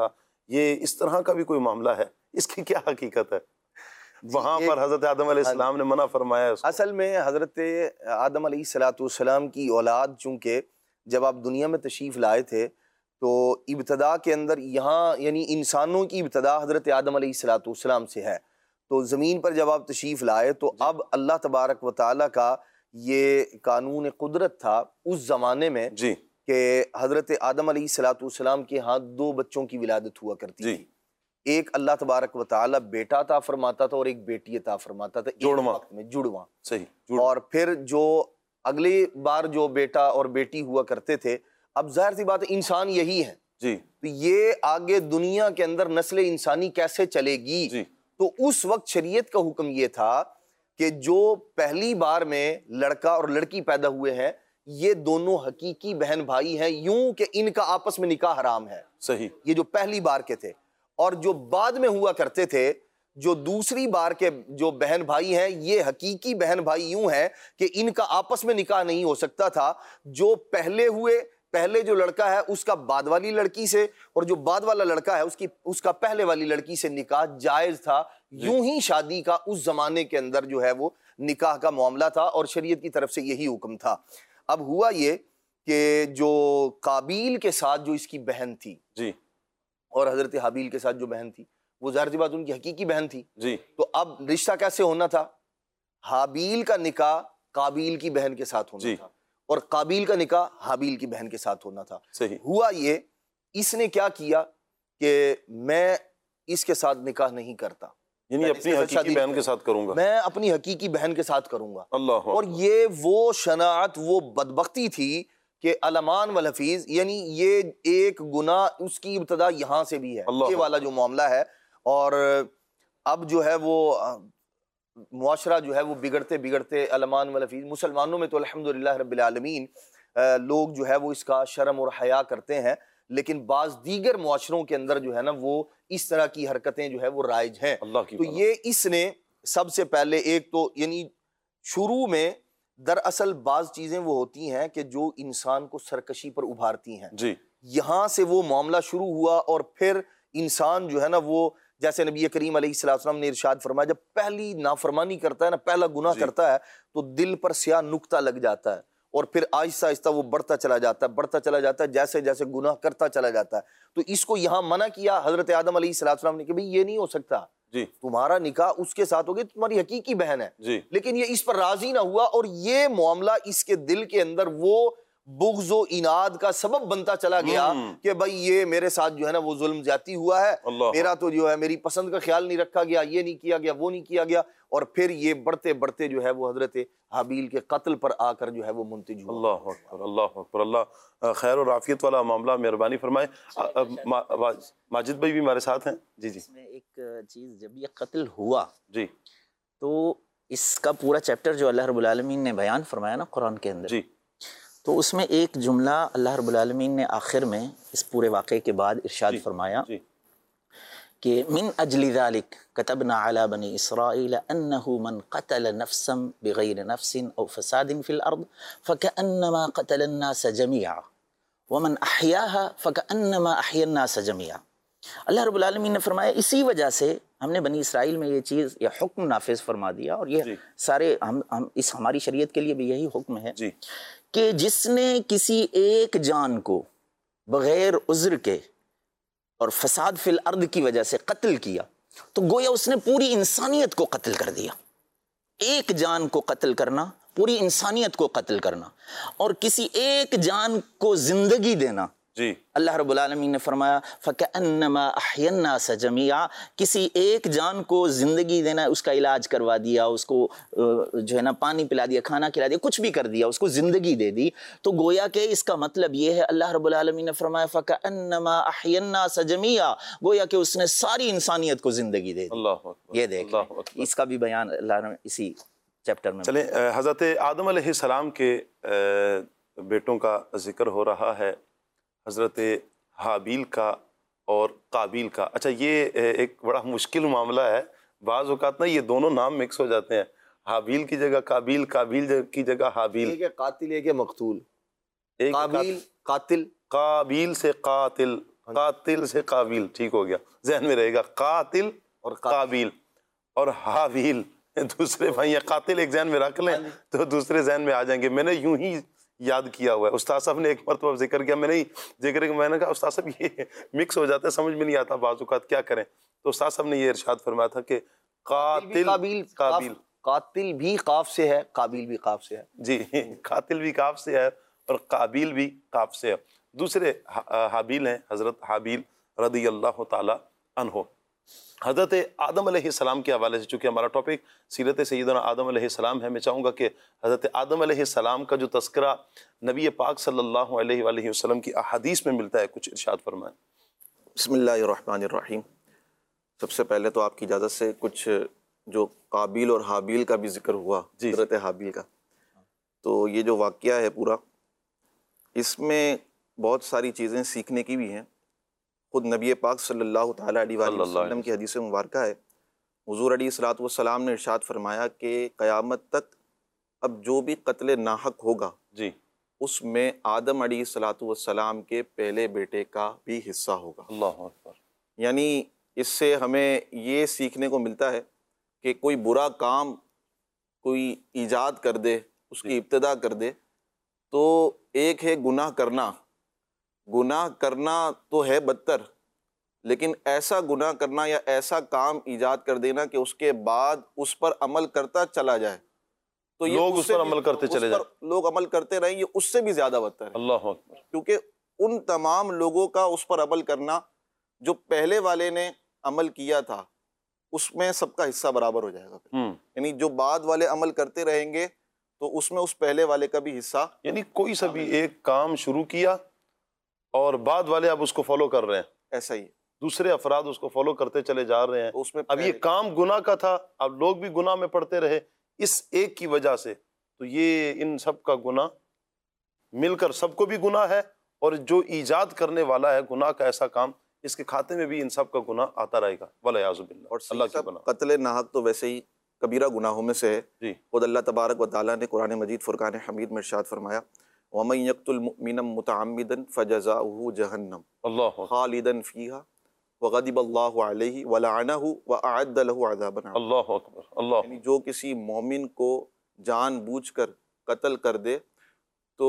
یہ اس طرح کا بھی کوئی معاملہ ہے؟ اس کی کیا حقیقت ہے؟ وہاں پر حضرت آدم علیہ السلام نے منع فرمایا ہے اس کو۔ اصل میں حضرت آدم علیہ الصلوۃ والسلام کی اولاد چونکہ جب آپ دنیا میں تشریف لائے تھے تو ابتدا کے اندر یہاں یعنی انسانوں کی ابتدا حضرت آدم علیہ الصلوۃ والسلام سے ہے، تو زمین پر جب آپ تشریف لائے تو اب اللہ تبارک و تعالیٰ کا یہ قانون قدرت تھا اس زمانے میں جی کہ حضرت آدم علیہ الصلوۃ والسلام کے ہاں دو بچوں کی ولادت ہوا کرتی جی تھی، ایک اللہ تبارک و تعالیٰ بیٹا عطا فرماتا تھا اور ایک بیٹی عطا فرماتا تھا، ایک جڑواں وقت میں جڑواں، صحیح جڑ- اور پھر جو اگلی بار جو بیٹا اور بیٹی ہوا کرتے تھے، اب ظاہر سی بات ہے انسان یہی ہے، جی تو یہ آگے دنیا کے اندر نسل انسانی کیسے چلے گی؟ جی تو اس وقت شریعت کا حکم یہ تھا کہ جو پہلی بار میں لڑکا اور لڑکی پیدا ہوئے ہیں یہ دونوں حقیقی بہن بھائی ہیں، یوں کہ ان کا آپس میں نکاح حرام ہے، صحیح یہ جو پہلی بار کے تھے، اور جو بعد میں ہوا کرتے تھے جو دوسری بار کے جو بہن بھائی ہیں یہ حقیقی بہن بھائی یوں ہیں کہ ان کا آپس میں نکاح نہیں ہو سکتا تھا، جو پہلے ہوئے پہلے جو لڑکا ہے اس کا بعد والی لڑکی سے اور جو بعد والا لڑکا ہے اس کی اس کا پہلے والی لڑکی سے نکاح جائز تھا، یوں ہی شادی کا اس زمانے کے اندر جو ہے وہ نکاح کا معاملہ تھا اور شریعت کی طرف سے یہی حکم تھا۔ اب ہوا یہ کہ جو قابیل کے ساتھ جو اس کی بہن تھی جی اور حضرت حابیل کے ساتھ جو بہن تھی وہ ظاہر سی بات ان کی حقیقی بہن تھی، جی تو اب رشتہ کیسے ہونا تھا؟ حابیل کا نکاح قابیل کی بہن کے ساتھ ہونا جی تھا اور قابیل کا نکاح حابیل کی بہن کے ساتھ ہونا تھا۔ صحیح ہوا یہ اس نے کیا کیا کہ میں اس کے ساتھ نکاح نہیں کرتا، یعنی میں اس اپنی کے ساتھ حقیقی شادی بہن نہیں کے ساتھ کروں گا، میں اپنی حقیقی بہن کے ساتھ کروں گا، اللہ اور یہ وہ شناعت وہ بدبختی تھی کہ علمان والحفیظ یعنی یہ ایک گناہ اس کی ابتدا یہاں سے بھی ہے، اللہ یہ والا جو معاملہ ہے، اور اب جو ہے وہ معاشرہ جو ہے وہ بگڑتے بگڑتے علمان والحفیظ مسلمانوں میں تو الحمدللہ رب العالمین لوگ جو ہے وہ اس کا شرم اور حیا کرتے ہیں، لیکن بعض دیگر معاشروں کے اندر جو ہے نا وہ اس طرح کی حرکتیں جو ہے وہ رائج ہیں۔ اللہ کی تو پناہ۔ یہ اس نے سب سے پہلے ایک تو یعنی شروع میں دراصل بعض چیزیں وہ ہوتی ہیں کہ جو انسان کو سرکشی پر ابھارتی ہیں، جی یہاں سے وہ معاملہ شروع ہوا، اور پھر انسان جو ہے نا وہ جیسے نبی کریم علیہ السلام نے ارشاد فرمایا جب پہلی نافرمانی کرتا ہے نا، پہلا گناہ جی کرتا ہے تو دل پر سیاہ نقطہ لگ جاتا ہے، اور پھر آہستہ آہستہ وہ بڑھتا چلا جاتا ہے بڑھتا چلا جاتا ہے جیسے جیسے گناہ کرتا چلا جاتا ہے۔ تو اس کو یہاں منع کیا حضرت آدم علیہ السلام نے کہ بھئی یہ نہیں ہو سکتا، جی تمہارا نکاح اس کے ساتھ ہوگی، تمہاری حقیقی بہن ہے، جی لیکن یہ اس پر راضی نہ ہوا، اور یہ معاملہ اس کے دل کے اندر وہ بغض و اناد کا سبب بنتا چلا گیا کہ بھائی یہ میرے ساتھ جو ہے نا وہ ظلم زیادتی ہوا ہے، اللہ میرا تو جو ہے میری پسند کا خیال نہیں رکھا گیا، یہ نہیں کیا گیا وہ نہیں کیا گیا، اور پھر یہ بڑھتے بڑھتے جو ہے وہ حضرت حابیل کے قتل پر آ کر جو ہے وہ منتج ہوا۔ اللہ اکبر اللہ اکبر، اللہ خیر اور عافیت والا معاملہ مہربانی فرمائے۔ ماجد بھائی بھی ہمارے ساتھ ہیں، جی جی اس میں ایک چیز، جب یہ قتل ہوا جی تو اس کا پورا چیپٹر جو اللہ رب العالمین نے بیان فرمایا نا قرآن کے اندر، جی تو اس میں ایک جملہ اللہ رب العالمین نے آخر میں اس پورے واقعے کے بعد ارشاد جی فرمایا جی کہ من اجل ذلك كتبنا على بني اسرائيل انه من قتل نفسا بغير نفس او فساد في الارض فكانما قتل الناس جميعا ومن احياها فكانما احيا الناس جميعا۔ اللہ رب العالمین نے فرمایا اسی وجہ سے ہم نے بنی اسرائیل میں یہ چیز یہ حکم نافذ فرما دیا، اور یہ جی سارے ہم ہم اس ہماری شریعت کے لیے بھی یہی حکم ہے جی کہ جس نے کسی ایک جان کو بغیر عذر کے اور فساد فی الارض کی وجہ سے قتل کیا تو گویا اس نے پوری انسانیت کو قتل کر دیا۔ ایک جان کو قتل کرنا، پوری انسانیت کو قتل کرنا، اور کسی ایک جان کو زندگی دینا، جی اللہ رب العالمین نے فرمایا فَكَأَنَّمَا أَحْيَا النَّاسَ جَمِيعًا، کسی ایک جان کو زندگی دینا، اس کا علاج کروا دیا، اس کو جو ہے نا پانی پلا دیا، کھانا کھلا دیا، کچھ بھی کر دیا، اس کو زندگی دے دی، تو گویا کہ اس کا مطلب یہ ہے اللہ رب العالمین نے فرمایا فَكَأَنَّمَا أَحْيَا النَّاسَ جَمِيعًا، گویا کہ اس نے ساری انسانیت کو زندگی دے دی۔ اللہ اکبر، یہ دیکھ اللہ اکبر۔ اس کا بھی بیان اللہ نے اسی چیپٹر میں۔ چلیں حضرت آدم علیہ السلام کے بیٹوں کا ذکر ہو رہا ہے، حضرت حابیل کا اور قابیل کا۔ اچھا یہ ایک بڑا مشکل معاملہ ہے، بعض اوقات نا یہ دونوں نام مکس ہو جاتے ہیں، حابیل کی جگہ قابیل، قابیل کی جگہ حابیل، ایک قاتل ایک مقتول، ایک قابیل قاتل، قابیل سے قاتل، قاتل سے قابیل، ٹھیک ہو گیا، ذہن میں رہے گا، قاتل اور قابیل اور حابیل، دوسرے بھائی یہ قاتل ایک ذہن میں رکھ لیں تو دوسرے ذہن میں آ جائیں گے۔ میں نے یوں ہی یاد کیا ہوا ہے، استاد صاحب نے ایک مرتبہ ذکر کیا، میں نے ذکر کیا، میں نے کہا استاد صاحب یہ مکس ہو جاتا ہے، سمجھ میں نہیں آتا بعض اوقات کیا کریں، تو استاد صاحب نے یہ ارشاد فرمایا تھا کہ قاتل قابیل قابیل، قاتل بھی قاف سے ہے، قابیل بھی قاف سے ہے، جی قاتل بھی قاف سے ہے اور قابیل بھی قاف سے ہے۔ دوسرے حابیل ہیں حضرت حابیل رضی اللہ تعالی عنہ۔ حضرت آدم علیہ السلام کے حوالے سے چونکہ ہمارا ٹاپک سیرت سیدنا آدم علیہ السلام ہے، میں چاہوں گا کہ حضرت آدم علیہ السلام کا جو تذکرہ نبی پاک صلی اللہ علیہ وآلہ وسلم کی احادیث میں ملتا ہے، کچھ ارشاد فرمائیں۔ بسم اللہ الرحمن الرحیم۔ سب سے پہلے تو آپ کی اجازت سے کچھ جو قابیل اور حابیل کا بھی ذکر ہوا، جی حضرت حابیل کا، تو یہ جو واقعہ ہے پورا، اس میں بہت ساری چیزیں سیکھنے کی بھی ہیں۔ خود نبی پاک صلی اللہ تعالیٰ علیہ وآلہ وسلم کی حدیث مبارکہ ہے، حضور علیہ الصلوۃ والسلام نے ارشاد فرمایا کہ قیامت تک اب جو بھی قتل ناحق ہوگا جی اس میں آدم علیہ الصلوۃ والسلام کے پہلے بیٹے کا بھی حصہ ہوگا۔ اللہ اکبر۔ یعنی اس سے ہمیں یہ سیکھنے کو ملتا ہے کہ کوئی برا کام کوئی ایجاد کر دے، اس کی ابتدا کر دے، تو ایک ہے گناہ کرنا، گناہ کرنا تو ہے بدتر، لیکن ایسا گناہ کرنا یا ایسا کام ایجاد کر دینا کہ اس کے بعد اس پر عمل کرتا چلا جائے، تو یہ لوگ اس پر عمل کرتے چلے جائیں، لوگ عمل کرتے رہیں، یہ اس سے بھی زیادہ بدتر ہے۔ اللہ اکبر۔ کیونکہ ان تمام لوگوں کا اس پر عمل کرنا جو پہلے والے نے عمل کیا تھا، اس میں سب کا حصہ برابر ہو جائے گا۔ یعنی جو بعد والے عمل کرتے رہیں گے تو اس میں اس پہلے والے کا بھی حصہ، یعنی کوئی سا بھی ایک کام شروع کیا اور بعد والے اب اس کو فالو کر رہے ہیں، ایسا ہی دوسرے افراد اس کو فالو کرتے چلے جا رہے ہیں، اس میں اب یہ کام گناہ کا تھا، اب لوگ بھی گناہ میں پڑتے رہے اس ایک کی وجہ سے، تو یہ ان سب کا گناہ مل کر سب کو بھی گناہ ہے، اور جو ایجاد کرنے والا ہے گناہ کا ایسا کام، اس کے کھاتے میں بھی ان سب کا گناہ آتا رہے گا، والعیاذ باللہ۔ اور اللہ کی سب پناہ۔ قتل ناحق تو ویسے ہی کبیرہ گناہوں میں سے ہے۔ جی خود اللہ تبارک و تعالیٰ نے قرآن مجید فرقان حمید میں ارشاد فرمایا، وَمَن يَقْتُلْ مُؤْمِنًا مُتَعَمِّدًا فَجَزَاؤُهُ جَهَنَّمُ اللہ خَالِدًا فِيهَا وَغَضِبَ اللَّهُ عَلَيْهِ وَلَعَنَهُ وَأَعَدَّ لَهُ عَذَابًا عَظِيمًا۔ اللہ اکبر۔ اللہ یعنی جو کسی مومن کو جان بوجھ کر قتل کر دے تو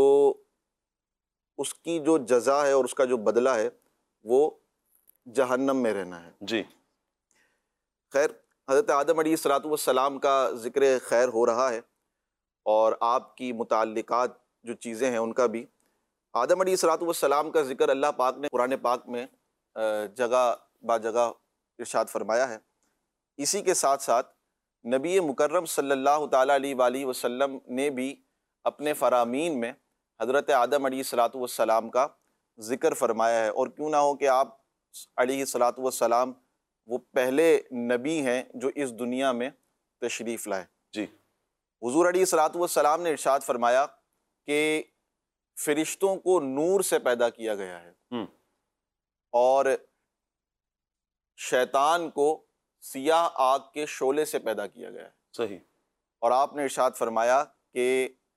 اس کی جو جزا ہے اور اس کا جو بدلہ ہے وہ جہنم میں رہنا ہے۔ جی خیر، حضرت آدم علیہ الصلوۃ والسلام کا ذکر خیر ہو رہا ہے، اور آپ کی متعلقات جو چیزیں ہیں ان کا بھی۔ آدم علیہ الصلوۃ والسلام کا ذکر اللہ پاک نے قرآن پاک میں جگہ با جگہ ارشاد فرمایا ہے۔ اسی کے ساتھ ساتھ نبی مکرم صلی اللہ تعالیٰ علیہ وآلہ وسلم نے بھی اپنے فرامین میں حضرت آدم علیہ الصلوۃ والسلام کا ذکر فرمایا ہے، اور کیوں نہ ہو کہ آپ علیہ الصلوۃ والسلام وہ پہلے نبی ہیں جو اس دنیا میں تشریف لائے۔ جی حضور علیہ الصلوۃ والسلام نے ارشاد فرمایا کہ فرشتوں کو نور سے پیدا کیا گیا ہے، ہم۔ اور شیطان کو سیاہ آگ کے شعلے سے پیدا کیا گیا ہے۔ صحیح۔ اور آپ نے ارشاد فرمایا کہ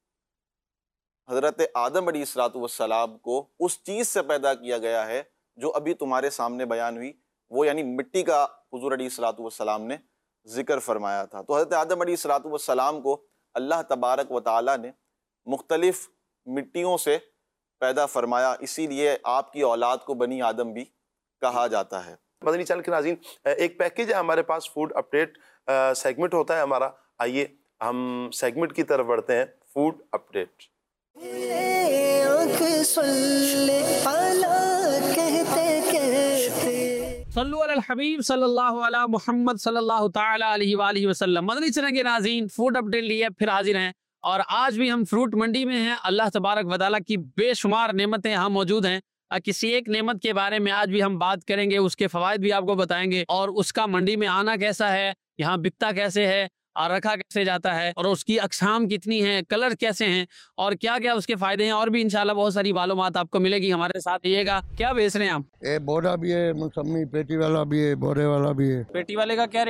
حضرت آدم علیہ الصلوۃ والسلام کو اس چیز سے پیدا کیا گیا ہے جو ابھی تمہارے سامنے بیان ہوئی، وہ یعنی مٹی کا حضور علیہ الصلوۃ والسلام نے ذکر فرمایا تھا۔ تو حضرت آدم علیہ الصلوۃ والسلام کو اللہ تبارک و تعالیٰ نے مختلف مٹیوں سے پیدا فرمایا، اسی لیے آپ کی اولاد کو بنی آدم بھی کہا جاتا ہے۔ مدنی چینل کے ناظرین، ایک پیکیج ہے ہمارے پاس، فوڈ اپڈیٹ سیگمنٹ ہوتا ہے ہمارا، آئیے ہم سیگمنٹ کی طرف بڑھتے ہیں، فوڈ اپڈیٹ۔ صلو علی الحبیب صلی اللہ علی محمد صلی اللہ تعالی علیہ وآلہ وسلم۔ مدنی چینل کے ناظرین، فوڈ اپڈیٹ لیے پھر حاضر ہیں، اور آج بھی ہم فروٹ منڈی میں ہیں۔ اللہ تبارک و تعالیٰ کی بے شمار نعمتیں ہم موجود ہیں، کسی ایک نعمت کے بارے میں آج بھی ہم بات کریں گے، اس کے فوائد بھی آپ کو بتائیں گے، اور اس کا منڈی میں آنا کیسا ہے، یہاں بکتا کیسے ہے اور رکھا کیسے جاتا ہے، اور اس کی اقسام کتنی ہیں، کلر کیسے ہیں، اور کیا کیا اس کے فائدے ہیں، اور بھی انشاءاللہ بہت ساری معلومات آپ کو ملے گی۔ ہمارے ساتھ رہیے گا۔ کیا بیچ رہے ہیں آپ؟ یہ بوڑا بھی ہے، موسمی پیٹی والا بھی ہے، بورے والا بھی ہے۔ پیٹی والے کا کیا ریٹ ہے؟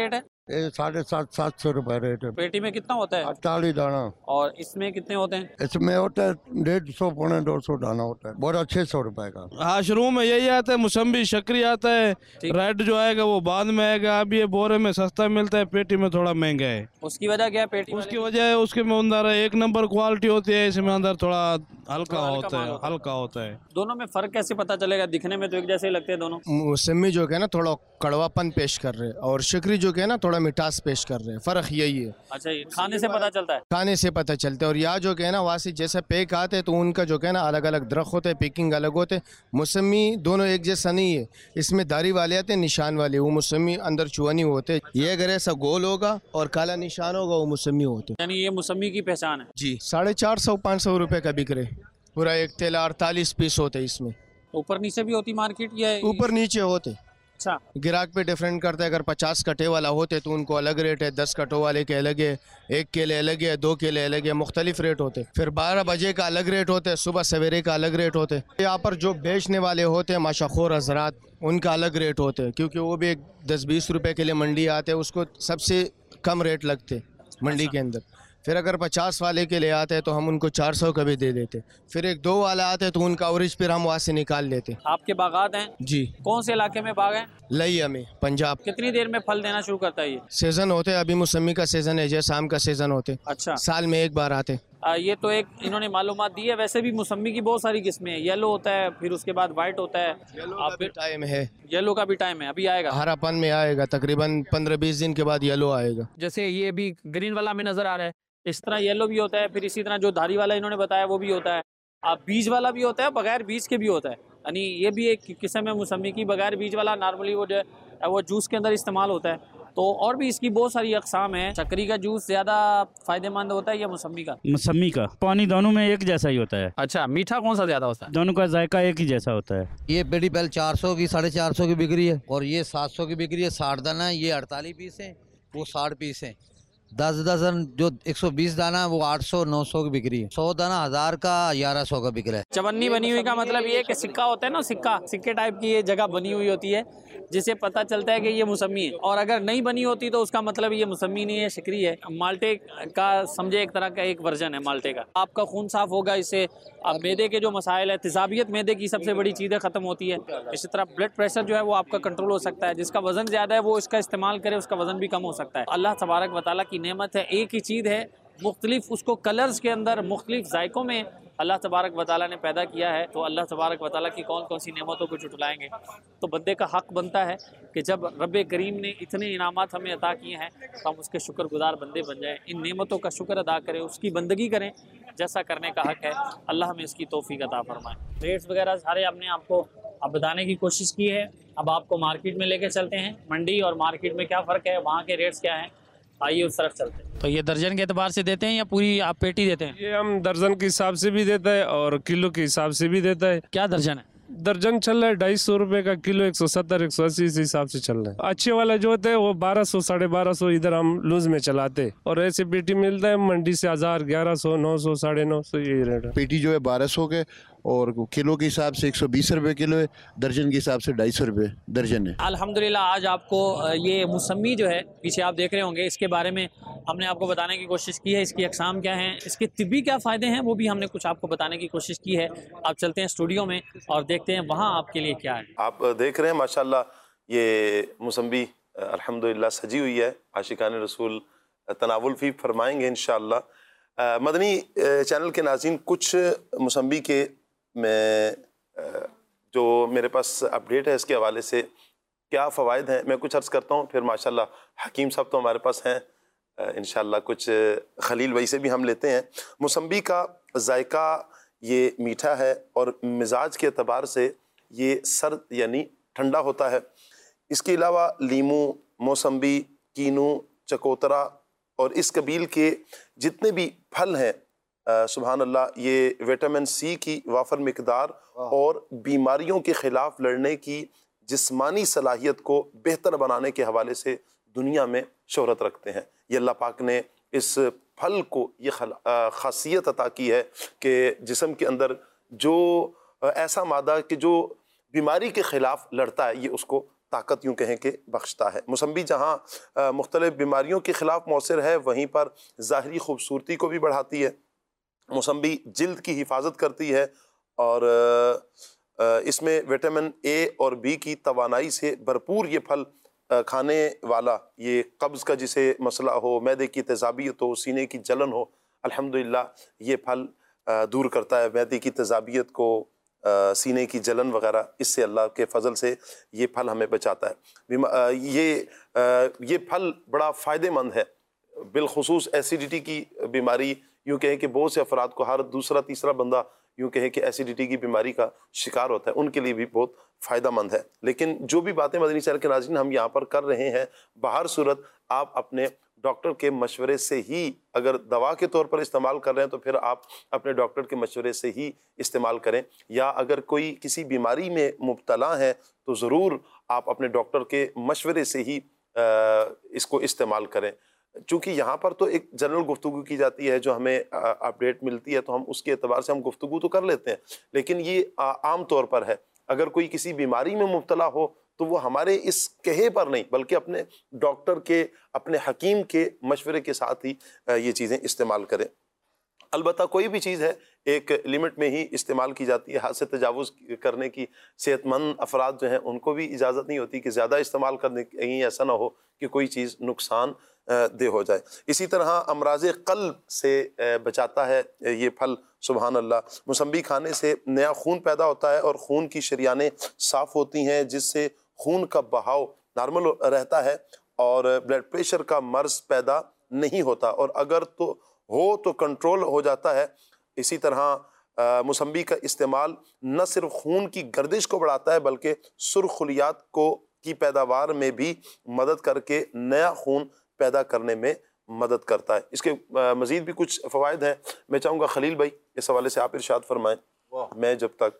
ये साढ़े सात सात सौ रुपए रेट है। पेटी में कितना होता है? चालीस दाना। और इसमें कितने होते हैं? इसमें होता है डेढ़ सौ पौने दो सौ दाना होता है, बोरा छः सौ रुपए का। हाँ, शुरू में यही आता है, मौसम्बी शक्री आता है, रेड जो आएगा वो बाद में आएगा। अब ये बोरे में सस्ता मिलता है, पेटी में थोड़ा महंगा है। उसकी वजह क्या है? पेटी उसकी वजह है उसके में अंदर एक नंबर क्वालिटी होती है, इसमें अंदर थोड़ा हल्का होता है, हल्का होता है। दोनों में फर्क कैसे पता चलेगा? दिखने में तो एक जैसे ही लगते हैं दोनों। मौसमी जो है ना थोड़ा कड़वापन पेश कर रहे हैं और शकरी जो है ना थोड़ा मिठास पेश कर रहे हैं, फर्क यही है। अच्छा, ये खाने से पता चलता है? खाने से पता चलता है। और यहाँ जो है ना वहाँ से जैसे पैक आते हैं तो उनका जो है ना अलग अलग दरख्त होते हैं, पैकिंग अलग होते हैं। मौसमी दोनों एक जैसा नहीं है, इसमें दारी वाले आते हैं, निशान वाले, वो मौसमी अंदर चुआनी होते हैं। ये अगर ऐसा गोल होगा और काला निशान होगा वो मौसमी होते हैं। यानी ये मौसमी की पहचान है जी। साढ़े चार सौ पाँच सौ रुपये का बिक रहे, पूरा एक थैला अड़तालीस पीस होते हैं इसमें। ऊपर नीचे भी होती मार्केट या ऊपर नीचे होते? अच्छा, ग्राहक पे डिफरेंट करता है। अगर पचास कटे वाला होते तो उनको अलग रेट है, दस कटों वाले के अलग है, एक केले अलग है, दो केले अलग है, मुख्तलिफ रेट होते। फिर बारह बजे का अलग रेट होता है, सुबह सवेरे का अलग रेट होते। यहाँ पर जो बेचने वाले होते हैं माशाखोर हजरात, उनका अलग रेट होते हैं, क्योंकि वो भी एक दस बीस रुपए के लिए मंडी आते हैं, उसको सबसे कम रेट लगते मंडी के अंदर। फिर अगर पचास वाले के लिए आते हैं तो हम उनको चार सौ का भी दे देते। फिर एक दो वाला आते हैं तो उनका अवरेज फिर हम वहाँ से निकाल लेते। आपके बागात हैं? जी। कौन से इलाके में बाग हैं? लइया में, पंजाब। कितनी देर में फल देना शुरू करता है ये? सीजन होते हैं, अभी मौसमी का सीजन है, जैसे आम का सीजन होते। अच्छा, साल में एक बार आते। आ, ये तो एक इन्होंने मालूमात दी है। वैसे भी मौसमी की बहुत सारी किस्में हैं। येलो होता है, फिर उसके बाद वाइट होता है। येलो का भी टाइम है। येलो का भी टाइम है, अभी आएगा। हरापन में आएगा, तकरीबन पंद्रह बीस दिन के बाद येलो आएगा। जैसे ये भी ग्रीन वाला में नजर आ रहा है, इस तरह येलो भी होता है। फिर इसी तरह जो धारी वाला इन्होंने बताया वो भी होता है। अब बीज वाला भी होता है, बगैर बीज के भी होता है। यानी ये भी एक किस्म है मौसमी की। बगैर बीज वाला नॉर्मली वो जो है वो जूस के अंदर इस्तेमाल होता है। तो और भी इसकी बहुत सारी अकसाम है। चक्री का जूस ज़्यादा फायदेमंद होता है या मौसमी का? मौसमी का। पानी दोनों में एक जैसा ही होता है। अच्छा, मीठा कौन सा ज़्यादा होता है? दोनों का जायका एक ही जैसा होता है। ये पेटी पहले चार सौ की साढ़े चार सौ की बिक रही है, और ये सात सौ की बिक रही है। साठ दाना है, ये अड़तालीस पीस है, वो साठ पीस है। दस दर्जन जो एक सौ बीस दाना वो आठ सौ नौ सौ की बिक रही है। सौ दाना हजार का ग्यारह सौ का बिक रहा है। चवन्नी बनी हुई का मतलब ये है कि सिक्का होता है ना, सिक्का सिक्के टाइप की ये जगह बनी हुई होती है, जिससे पता चलता है कि ये मौसमी है। और अगर नहीं बनी होती तो उसका मतलब ये मौसमी नहीं है, शिकरी है। माल्टे का समझे एक तरह का एक वर्जन है माल्टे का। आपका खून साफ होगा इससे। अब मैदे के जो मसाइल है, तेजाबियत मैदे की सबसे बड़ी चीज़ है, ख़त्म होती है। इसी तरह ब्लड प्रेशर जो है वो आपका कंट्रोल हो सकता है। जिसका वजन ज़्यादा है वो इसका इस्तेमाल करे, उसका वजन भी कम हो सकता है। अल्लाह तबारक व तआला की नेमत है, एक ही चीज़ है, मुख्तलिफ उसको कलर्स के अंदर मुख्तलिफ जायकों में अल्लाह तबारक व तआला ने पैदा किया है। तो अल्लाह तबारक व तआला की कौन कौन सी नेमतों को जुटलाएंगे? तो बंदे का हक़ बनता है कि जब रब करीम ने इतने इनामात हमें अता किए हैं तो हम उसके शुक्रगुजार बंदे बन जाएँ, इन नेमतों का शुक्र अदा करें, उसकी बंदगी करें, जैसा करने का हक़ है। अल्लाह हमें इसकी तौफीक अता फरमाए। रेट्स वगैरह सारे हमने आपको अब बताने की कोशिश की है। अब आपको मार्केट में लेके चलते हैं, मंडी और मार्केट में क्या फ़र्क है, वहाँ के रेट्स क्या हैं, आइए उस तरफ चलते हैं। तो ये दर्जन के एतबार से देते हैं या पूरी आप पेटी देते हैं? ये हम दर्जन के हिसाब से भी देता है और किलो के हिसाब से भी देता है। क्या दर्जन है? दर्जन चल रहा है ढाई सौ रुपए का किलो, एक सौ सत्तर एक सौ अस्सी इस हिसाब से चल रहा है। अच्छे वाला जो होता है वो बारह सौ साढ़े बारह सौ इधर हम लूज में चलाते, और ऐसे पेटी मिलता है मंडी से हजार ग्यारह सौ नौ सौ साढ़े नौ सौ यही रेट है। पेटी जो है बारह सौ के, और किलो के हिसाब से एक सौ बीस रुपए किलो है, दर्जन के हिसाब से ढाई सौ रुपए दर्जन है। अल्हम्दुलिल्लाह आज आपको ये मौसमी जो है पीछे आप देख रहे होंगे, इसके बारे में हमने आपको बताने की कोशिश की है। इसकी अकसाम क्या हैं, इसके तिब्बी क्या फ़ायदे हैं, वो भी हमने कुछ आपको बताने की कोशिश की है। आप चलते हैं स्टूडियो में और देखते हैं वहाँ आपके लिए क्या है। आप देख रहे हैं माशाल्लाह ये मौसम्बी अल्हम्दुलिल्लाह सजी हुई है। आशिकान रसूल तनावुल फी फरमाएंगे इंशाअल्लाह। मदनी चैनल के नाज़रीन, कुछ मौसम्बी के मैं जो मेरे पास अपडेट है इसके हवाले से क्या फ़वाइद हैं मैं कुछ अर्ज़ करता हूँ। फिर माशाल्लाह हकीम साहब तो हमारे पास हैं, इंशाअल्लाह कुछ खलील भाई से भी हम लेते हैं। मौसम्बी का जायका ये मीठा है और मिजाज के अतबार से ये सर्द यानी ठंडा होता है। इसके अलावा लीमू, मौसम्बी, कीनू, चकोतरा और इस कबील के जितने भी फल हैं, सुबहान अल्लाह, ये विटामिन सी की वाफर मिकदार और बीमारियों के ख़िलाफ़ लड़ने की जिस्मानी सलाहियत को बेहतर बनाने के हवाले से दुनिया में शोहरत रखते हैं। ये अल्लाह पाक ने इस फल को ये ख़ासियत अता की है कि जिस्म के अंदर जो ऐसा मादा कि जो बीमारी के ख़िलाफ़ लड़ता है, ये उसको طاقت یوں کہیں کہ بخشتا ہے۔ موسمبی جہاں مختلف بیماریوں کے خلاف مؤثر ہے، وہیں پر ظاہری خوبصورتی کو بھی بڑھاتی ہے۔ موسمبی جلد کی حفاظت کرتی ہے اور اس میں وٹامن اے اور بی کی توانائی سے بھرپور یہ پھل کھانے والا، یہ قبض کا جسے مسئلہ ہو، معدے کی تیزابیت ہو، سینے کی جلن ہو، الحمدللہ یہ پھل دور کرتا ہے معدے کی تیزابیت کو، سینے کی جلن وغیرہ، اس سے اللہ کے فضل سے یہ پھل ہمیں بچاتا ہے۔ یہ یہ پھل بڑا فائدہ مند ہے، بالخصوص ایسیڈیٹی کی بیماری، یوں کہیں کہ بہت سے افراد کو ہر دوسرا تیسرا بندہ یوں کہیں کہ ایسیڈیٹی کی بیماری کا شکار ہوتا ہے، ان کے لیے بھی بہت فائدہ مند ہے۔ لیکن جو بھی باتیں مدنی چینل کے ناظرین ہم یہاں پر کر رہے ہیں، بہر صورت آپ اپنے ڈاکٹر کے مشورے سے ہی، اگر دوا کے طور پر استعمال کر رہے ہیں تو پھر آپ اپنے ڈاکٹر کے مشورے سے ہی استعمال کریں، یا اگر کوئی کسی بیماری میں مبتلا ہے تو ضرور آپ اپنے ڈاکٹر کے مشورے سے ہی اس کو استعمال کریں۔ چونکہ یہاں پر تو ایک جنرل گفتگو کی جاتی ہے، جو ہمیں اپڈیٹ ملتی ہے تو ہم اس کے اعتبار سے ہم گفتگو تو کر لیتے ہیں، لیکن یہ عام طور پر ہے۔ اگر کوئی کسی بیماری میں مبتلا ہو تو وہ ہمارے اس کہے پر نہیں، بلکہ اپنے ڈاکٹر کے، اپنے حکیم کے مشورے کے ساتھ ہی یہ چیزیں استعمال کریں۔ البتہ کوئی بھی چیز ہے ایک لمٹ میں ہی استعمال کی جاتی ہے، حد سے تجاوز کرنے کی صحت مند افراد جو ہیں ان کو بھی اجازت نہیں ہوتی کہ زیادہ استعمال کرنے، کہیں ایسا نہ ہو کہ کوئی چیز نقصان دہ ہو جائے۔ اسی طرح امراض قلب سے بچاتا ہے یہ پھل، سبحان اللہ۔ موسمبی کھانے سے نیا خون پیدا ہوتا ہے اور خون کی شریانیں صاف ہوتی ہیں، جس سے خون کا بہاؤ نارمل رہتا ہے اور بلڈ پریشر کا مرض پیدا نہیں ہوتا، اور اگر تو ہو تو کنٹرول ہو جاتا ہے۔ اسی طرح موسمبی کا استعمال نہ صرف خون کی گردش کو بڑھاتا ہے بلکہ سرخ خلیات کو کی پیداوار میں بھی مدد کر کے نیا خون پیدا کرنے میں مدد کرتا ہے۔ اس کے مزید بھی کچھ فوائد ہیں، میں چاہوں گا خلیل بھائی اس حوالے سے آپ ارشاد فرمائیں، میں جب تک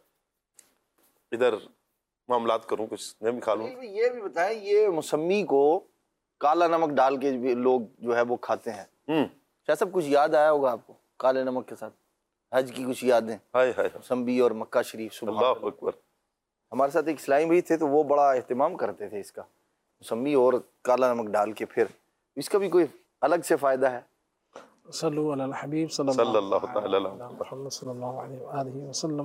ادھر معاملات کروں کچھ میں بھی کھا لوں۔ یہ بھی بتائیں، یہ موسمی کو کالا نمک ڈال کے بھی لوگ جو ہے وہ کھاتے ہیں، کیا سب کچھ یاد آیا ہوگا آپ کو کالے نمک کے ساتھ؟ حج کی کچھ یادیں، موسمبی اور مکہ شریف، سبحان اللہ اکبر۔ ہمارے ساتھ ایک اسلامی بھائی تھے تو وہ بڑا اہتمام کرتے تھے اس کا، موسمی اور کالا نمک ڈال کے، پھر اس کا بھی کوئی الگ سے فائدہ ہے؟ صلو علی الحبیب صلی اللہ علیہ محمد صلی اللہ علیہ وآلہ وسلم۔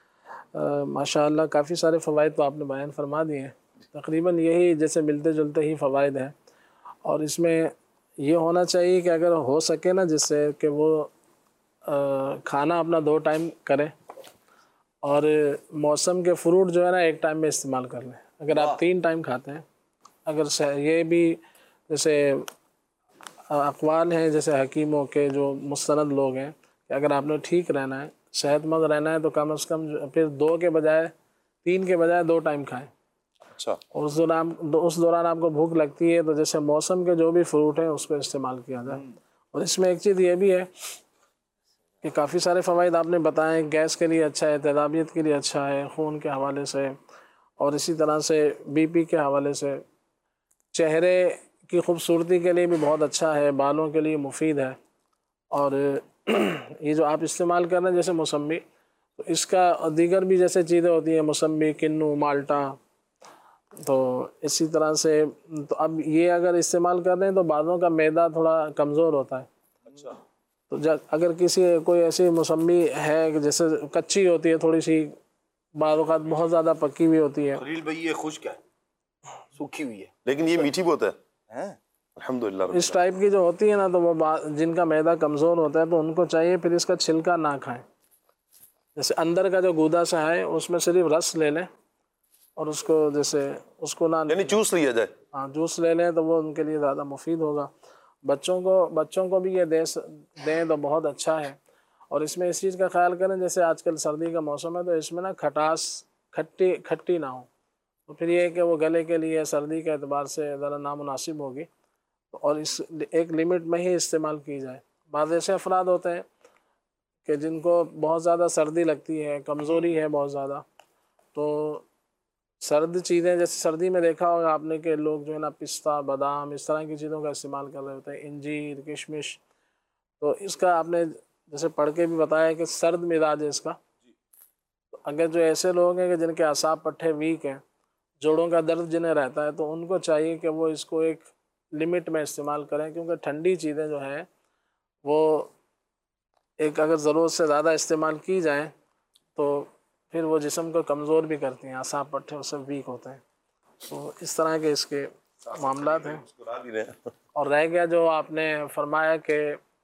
ماشاء اللہ کافی سارے فوائد تو آپ نے بیان فرما دیے ہیں، تقریباً یہی جیسے ملتے جلتے ہی فوائد ہیں، اور اس میں یہ ہونا چاہیے کہ اگر ہو سکے نا جس سے کہ وہ کھانا اپنا دو ٹائم کریں، اور موسم کے فروٹ جو ہے نا ایک ٹائم میں استعمال کر لیں۔ اگر آپ تین ٹائم کھاتے ہیں، اگر یہ بھی جیسے اقوال ہیں جیسے حکیموں کے جو مستند لوگ ہیں کہ اگر آپ نے ٹھیک رہنا ہے، صحت مند رہنا ہے، تو کم از کم پھر دو کے بجائے تین کے بجائے دو ٹائم کھائیں۔ اچھا، اور اس دوران اس دوران آپ کو بھوک لگتی ہے تو جیسے موسم کے جو بھی فروٹ ہیں اس کو استعمال کیا جائے۔ اور اس میں ایک چیز یہ بھی ہے کہ کافی سارے فوائد آپ نے بتائے، گیس کے لیے اچھا ہے، تیزابیت کے لیے اچھا ہے، خون کے حوالے سے، اور اسی طرح سے بی پی کے حوالے سے، چہرے کی خوبصورتی کے لیے بھی بہت اچھا ہے، بالوں کے لیے مفید ہے۔ اور یہ جو آپ استعمال کر رہے ہیں جیسے موسمی، تو اس کا دیگر بھی جیسے چیزیں ہوتی ہیں، موسمی، کنو، مالٹا، تو اسی طرح سے تو اب یہ اگر استعمال کر رہے ہیں تو بعضوں کا معدہ تھوڑا کمزور ہوتا ہے، تو اگر کسی کوئی ایسی موسمی ہے کہ جیسے کچی ہوتی ہے تھوڑی سی، بعض اوقات بہت زیادہ پکی ہوئی ہوتی ہے، خلیل بھائی یہ خشک ہے، سوکھی ہوئی ہے، لیکن یہ میٹھی بہت ہے الحمدللہ۔ اس ٹائپ کی جو ہوتی ہے نا تو وہ جن کا معدہ کمزور ہوتا ہے تو ان کو چاہیے پھر اس کا چھلکا نہ کھائیں، جیسے اندر کا جو گودا سا ہے اس میں صرف رس لے لیں اور اس کو جیسے اس کو نہ یعنی جوس لیا جائے، ہاں جوس لے لیں تو وہ ان کے لیے زیادہ مفید ہوگا۔ بچوں کو بچوں کو بھی یہ دے دیں تو بہت اچھا ہے۔ اور اس میں اس چیز کا خیال کریں جیسے آج کل سردی کا موسم ہے تو اس میں نا کھٹاس کھٹی کھٹی نہ ہو، تو پھر یہ کہ وہ گلے کے لیے سردی کے اعتبار سے ذرا نامناسب ہوگی، اور اس ایک لمٹ میں ہی استعمال کی جائے۔ بعض ایسے افراد ہوتے ہیں کہ جن کو بہت زیادہ سردی لگتی ہے، کمزوری ہے بہت زیادہ، تو سرد چیزیں جیسے سردی میں دیکھا ہوگا آپ نے کہ لوگ جو ہے نا پستہ، بادام، اس طرح کی چیزوں کا استعمال کر رہے ہوتے ہیں، انجیر، کشمش، تو اس کا آپ نے جیسے پڑھ کے بھی بتایا کہ سرد مزاج ہے اس کا۔ تو اگر جو ایسے لوگ ہیں کہ جن کے اعصاب پٹھے ویک ہیں، جوڑوں کا درد جنہیں رہتا ہے تو ان کو چاہیے کہ وہ اس کو ایک لمٹ میں استعمال کریں، کیونکہ ٹھنڈی چیزیں جو ہیں وہ ایک اگر ضرورت سے زیادہ استعمال کی جائیں تو پھر وہ جسم کو کمزور بھی کرتی ہیں، اعصاب پٹھے اس سے ویک ہوتے ہیں. تو اس طرح کے اس کے معاملات ہیں. اور رہ گیا جو آپ نے فرمایا کہ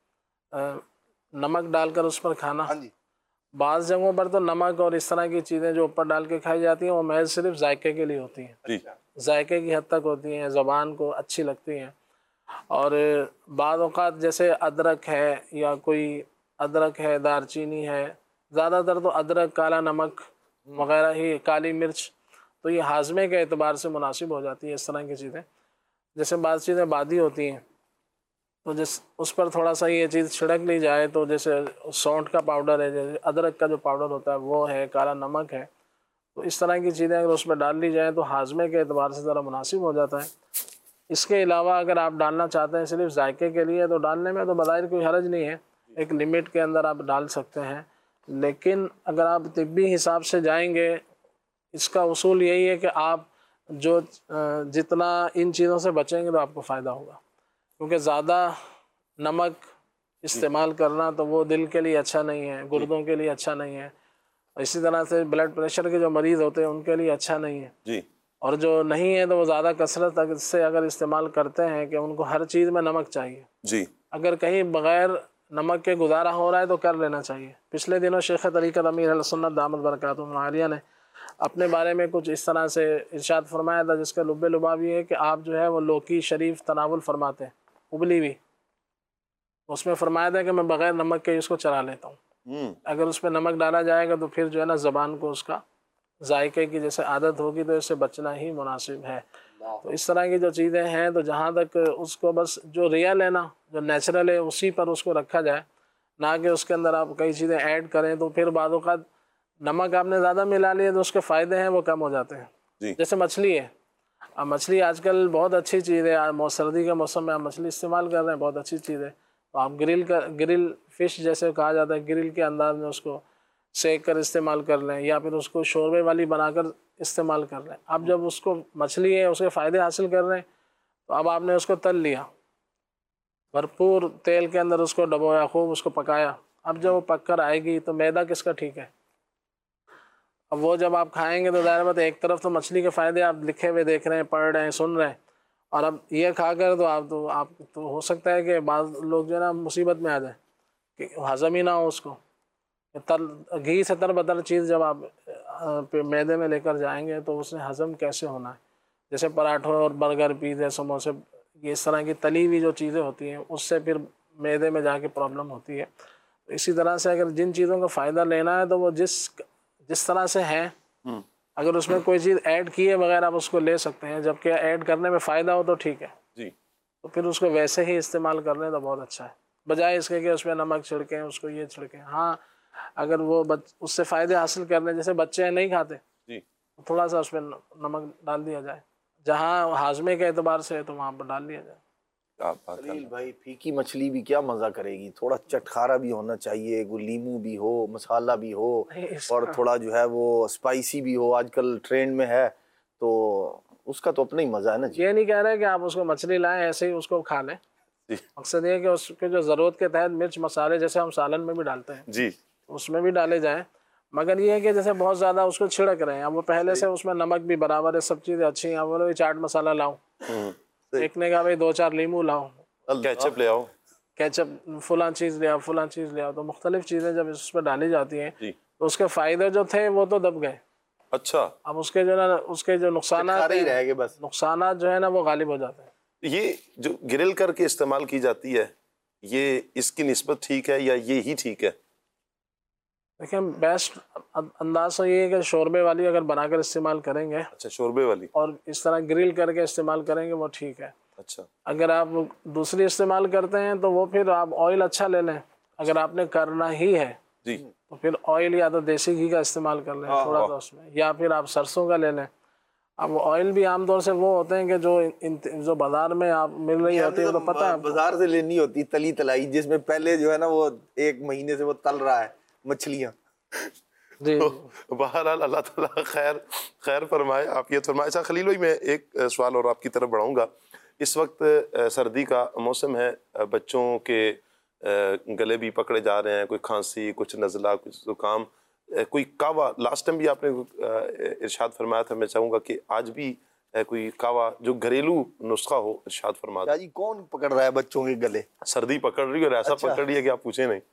نمک ڈال کر اس پر کھانا، بعض جگہوں پر تو نمک اور اس طرح کی چیزیں جو اوپر ڈال کے کھائی جاتی ہیں وہ محض صرف ذائقے کے لیے ہوتی ہیں، ذائقے کی حد تک ہوتی ہیں، زبان کو اچھی لگتی ہیں. اور بعض اوقات جیسے ادرک ہے یا کوئی ادرک ہے، دار چینی ہے، زیادہ تر تو ادرک، کالا نمک وغیرہ ہی، کالی مرچ، تو یہ ہاضمے کے اعتبار سے مناسب ہو جاتی ہے اس طرح کی چیزیں. جیسے بعض چیزیں بادی ہوتی ہیں تو جس اس پر تھوڑا سا یہ چیز چھڑک لی جائے، تو جیسے سونٹ کا پاؤڈر ہے، جیسے ادرک کا جو پاؤڈر ہوتا ہے وہ ہے، کالا نمک ہے، تو اس طرح کی چیزیں اگر اس میں ڈال لی جائیں تو ہاضمے کے اعتبار سے ذرا مناسب ہو جاتا ہے. اس کے علاوہ اگر آپ ڈالنا چاہتے ہیں صرف ذائقے کے لیے تو ڈالنے میں تو بظاہر کوئی حرج نہیں ہے، ایک لمٹ کے اندر آپ ڈال سکتے ہیں. لیکن اگر آپ طبی حساب سے جائیں گے، اس کا اصول یہی ہے کہ آپ جو جتنا ان چیزوں سے بچیں گے تو آپ کو فائدہ ہوگا، کیونکہ زیادہ نمک استعمال کرنا تو وہ دل کے لیے اچھا نہیں ہے، گردوں کے لیے اچھا نہیں ہے، اسی طرح سے بلڈ پریشر کے جو مریض ہوتے ہیں ان کے لیے اچھا نہیں ہے. جی. اور جو نہیں ہے تو وہ زیادہ کثرت سے اگر استعمال کرتے ہیں کہ ان کو ہر چیز میں نمک چاہیے. جی. اگر کہیں بغیر نمک کے گزارا ہو رہا ہے تو کر لینا چاہیے. پچھلے دنوں شیخ طریقت امیر اہل سنت دامت برکاتہم العالیہ نے اپنے بارے میں کچھ اس طرح سے ارشاد فرمایا تھا، جس کا لب لباب یہ ہے کہ آپ جو ہے وہ لوکی شریف تناول فرماتے ہیں، ابلی ہوئی. اس میں فرمایا تھا کہ میں بغیر نمک کے اس کو چلا لیتا ہوں. اگر اس پہ نمک ڈالا جائے گا تو پھر جو ہے نا زبان کو اس کا ذائقے کی جیسے عادت ہوگی تو اس سے بچنا ہی مناسب ہے. تو اس طرح کی جو چیزیں ہیں تو جہاں تک اس کو بس جو ریئل ہے نا، جو نیچرل ہے اسی پر اس کو رکھا جائے، نہ کہ اس کے اندر آپ کئی چیزیں ایڈ کریں تو پھر بعض اوقات نمک آپ نے زیادہ ملا لیے تو اس کے فائدے ہیں وہ کم ہو جاتے ہیں. جی. جیسے مچھلی ہے، اب مچھلی آج کل بہت اچھی چیز ہے، سردی کے موسم میں آپ مچھلی استعمال کر رہے ہیں، بہت اچھی چیز ہے. تو آپ گرل کر گرل فش جیسے کہا جاتا ہے، گرل کے انداز میں اس کو سیک کر استعمال کر لیں، یا پھر اس کو شوربے والی بنا کر استعمال کر لیں. اب جب اس کو مچھلی ہے اس کے فائدے حاصل کر رہے ہیں تو اب آپ نے اس کو تل لیا، بھرپور تیل کے اندر اس کو ڈبویا، خوب اس کو پکایا. اب جب وہ پک کر آئے گی تو میدا کس کا ٹھیک ہے؟ اب وہ جب آپ کھائیں گے تو ظاہر بات ہے ایک طرف تو مچھلی کے فائدے آپ لکھے ہوئے دیکھ رہے ہیں، پڑھ رہے ہیں، سن رہے ہیں، اور اب یہ کھا کر تو آپ تو آپ تو ہو سکتا ہے کہ بعض لوگ جو ہے نا مصیبت میں آ جائیں کہ ہضم ہی نہ ہو اس کو. تر گھی سے تر بتر چیز جب آپ میدے میں لے کر جائیں گے تو اس نے ہضم کیسے ہونا ہے؟ جیسے پراٹھوں اور برگر، پیزے، سموسے، یہ اس طرح کی تلی ہوئی جو چیزیں ہوتی ہیں اس سے پھر میدے میں جا کے پرابلم ہوتی ہے. اسی طرح سے اگر جن چیزوں کا فائدہ لینا ہے تو وہ جس جس طرح سے ہیں، اگر اس میں کوئی چیز ایڈ کیے بغیر آپ اس کو لے سکتے ہیں، جبکہ ایڈ کرنے میں فائدہ ہو تو ٹھیک ہے. جی. تو پھر اس کو ویسے ہی استعمال کر لیں تو بہت اچھا ہے، بجائے اس کے کہ اس میں نمک چھڑکیں، اس کو یہ چھڑکیں. ہاں اگر وہ بچ اس سے فائدے حاصل کر لیں، جیسے بچے نہیں کھاتے، جی، تھوڑا سا اس میں نمک ڈال دیا جائے، جہاں ہاضمے کے اعتبار سے ہے تو وہاں پر ڈال دیا جائے. خلیل بھائی پھیکی مچھلی بھی کیا مزہ کرے گی، تھوڑا چٹخارا بھی ہونا چاہیے، کوئی لیمو بھی ہو، مسالہ بھی ہو، اور تھوڑا جو ہے وہ اسپائسی بھی ہو، آج کل ٹرینڈ میں ہے، تو اس کا تو اپنا ہی مزہ ہے نا. یہ نہیں کہہ رہے کہ آپ اس کو مچھلی لائیں ایسے ہی اس کو کھا لیں، مقصد یہ ہے کہ اس کے جو ضرورت کے تحت مرچ مسالے جیسے ہم سالن میں بھی ڈالتے ہیں جی اس میں بھی ڈالے جائیں، مگر یہ ہے کہ جیسے بہت زیادہ اس کو چھڑک رہے ہیں، اب وہ پہلے سے اس میں نمک بھی برابر ہے، سب چیزیں اچھی ہیں، اب بولے چاٹ مسالہ لاؤ، ایک نے کہا بھائی دو چار لیمو لاؤ، کیچپ لے آؤ، کیچپ فلاں چیز لے آؤ، فلاں چیز لے آؤ، تو مختلف چیزیں جب اس پہ ڈالی جاتی ہیں تو اس کے فائدے جو تھے وہ تو دب گئے. اچھا. اب اس کے جو نا اس کے جو نقصانات ہیں، نقصانات جو ہے نا وہ غالب ہو جاتے ہیں. یہ جو گرل کر کے استعمال کی جاتی ہے یہ اس کی نسبت ٹھیک ہے یا یہ ہی ٹھیک ہے؟ دیکھیں بیسٹ انداز تو یہ ہے کہ شوربے والی اگر بنا کر استعمال کریں گے. اچھا شوربے والی. اور اس طرح گرل کر کے استعمال کریں گے وہ ٹھیک ہے. اچھا. اگر آپ دوسری استعمال کرتے ہیں تو وہ پھر آپ آئل اچھا لے لیں، اگر آپ نے کرنا ہی ہے جی تو پھر آئل یا تو دیسی گھی کا استعمال کر لیں تھوڑا سا اس میں، یا پھر آپ سرسوں کا لے لیں. اب آئل بھی عام طور سے وہ ہوتے ہیں کہ جو جو بازار میں آپ مل رہی ہوتی ہے تو پتہ ہے بازار سے لینی ہوتی تلی تلائی، جس میں پہلے جو ہے نا وہ ایک مہینے سے وہ تل رہا ہے مچھلیاں، جی بہرحال اللہ تعالیٰ خیر خیر فرمائے، آپ یہ فرمائے۔ اچھا خلیل بھائی، میں ایک سوال اور آپ کی طرف بڑھاؤں گا۔ اس وقت سردی کا موسم ہے، بچوں کے گلے بھی پکڑے جا رہے ہیں، کوئی کھانسی، کچھ نزلہ، کچھ زکام، کوئی کعوہ، لاسٹ ٹائم بھی آپ نے ارشاد فرمایا تھا، میں چاہوں گا کہ آج بھی کوئی کعوہ جو گھریلو نسخہ ہو ارشاد فرما دیں۔ جی کون پکڑ رہا ہے بچوں کے گلے؟ سردی پکڑ رہی ہے اور ایسا اچھا۔ پکڑ رہی ہے کہ آپ پوچھیں نہیں۔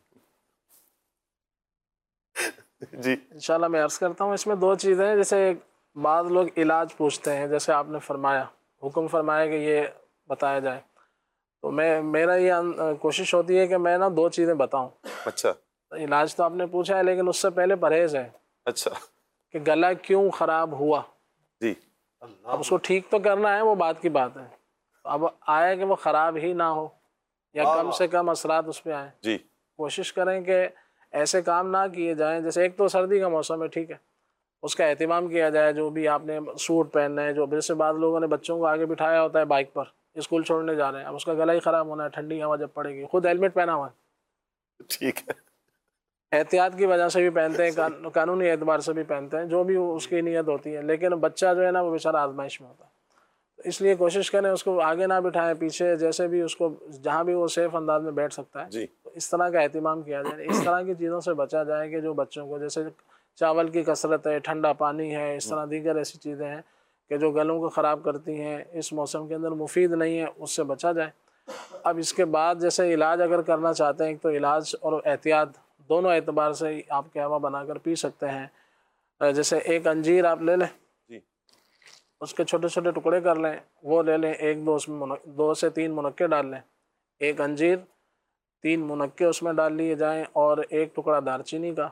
جی انشاءاللہ میں عرض کرتا ہوں، اس میں دو چیزیں ہیں، جیسے بعض لوگ علاج پوچھتے ہیں، جیسے آپ نے فرمایا، حکم فرمایا کہ یہ بتایا جائے، تو میں میرا یہ کوشش ہوتی ہے کہ میں نا دو چیزیں بتاؤں۔ اچھا، علاج تو آپ نے پوچھا ہے، لیکن اس سے پہلے پرہیز ہے۔ اچھا، کہ گلا کیوں خراب ہوا، جی اب اس کو ٹھیک تو کرنا ہے، وہ بات کی بات ہے۔ اب آئے کہ وہ خراب ہی نہ ہو یا کم سے کم اثرات اس پہ آئیں، جی کوشش کریں کہ ایسے کام نہ کیے جائیں۔ جیسے ایک تو سردی کا موسم ہے، ٹھیک ہے، اس کا اہتمام کیا جائے، جو بھی آپ نے سوٹ پہننا ہے، جو جیسے بعض لوگوں نے بچوں کو آگے بٹھایا ہوتا ہے بائک پر، اسکول چھوڑنے جا رہے ہیں، اب اس کا گلا ہی خراب ہونا ہے، ٹھنڈی ہوا جب پڑے گی، خود ہیلمٹ پہنا ہوا ہے، ٹھیک ہے، احتیاط کی وجہ سے بھی پہنتے ہیں، قانونی اعتبار سے بھی پہنتے ہیں، جو بھی اس کی نیت ہوتی ہے، لیکن بچہ جو ہے نا وہ بیچارہ آزمائش میں ہوتا ہے، اس لیے کوشش کریں اس کو آگے نہ بٹھائیں، پیچھے، جیسے بھی اس کو جہاں بھی وہ سیف انداز میں بیٹھ سکتا ہے، جی تو اس طرح کا اہتمام کیا جائے، اس طرح کی چیزوں سے بچا جائے کہ جو بچوں کو، جیسے چاول کی کثرت ہے، ٹھنڈا پانی ہے، اس طرح دیگر ایسی چیزیں ہیں کہ جو گلوں کو خراب کرتی ہیں، اس موسم کے اندر مفید نہیں ہے، اس سے بچا جائے۔ اب اس کے بعد جیسے علاج اگر کرنا چاہتے ہیں، ایک تو علاج اور احتیاط دونوں اعتبار سے آپ قہوہ بنا کر پی سکتے ہیں۔ جیسے ایک انجیر آپ لے لیں، جی اس کے چھوٹے چھوٹے ٹکڑے کر لیں، وہ لے لیں، ایک دو اس میں دو سے تین منقے ڈال لیں، ایک انجیر، تین منقے اس میں ڈال لیے جائیں، اور ایک ٹکڑا دار چینی کا،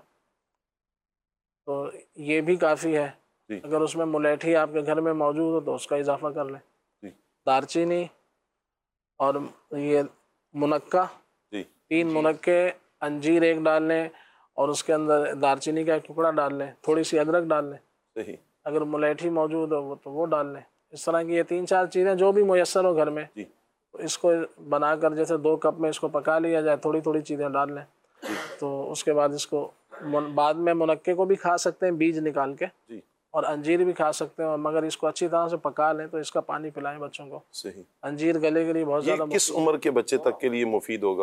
تو یہ بھی کافی ہے۔ جی اگر اس میں ملیٹھی آپ کے گھر میں موجود ہو تو اس کا اضافہ کر لیں، جی دار چینی اور یہ منقہ، جی تین منقے، انجیر ایک ڈال لیں، اور اس کے اندر دار چینی کا ایک ٹکڑا ڈال لیں، تھوڑی سی ادرک ڈال لیں، صحیح، اگر ملیٹھی موجود ہو تو وہ ڈال لیں۔ اس طرح کی یہ تین چار چیزیں جو بھی میسر ہو گھر میں، جی اس کو بنا کر جیسے دو کپ میں اس کو پکا لیا جائے، تھوڑی تھوڑی چیزیں ڈال لیں، تو اس کے بعد اس کو بعد میں منقے کو بھی کھا سکتے ہیں بیج نکال کے، جی اور انجیر بھی کھا سکتے ہیں، مگر اس کو اچھی طرح سے پکا لیں تو اس کا پانی پلائیں بچوں کو۔ صحیح، انجیر گلے کے لیے بہت یہ زیادہ کس مفید ہے۔ عمر کے بچے تک کے لیے مفید ہوگا؟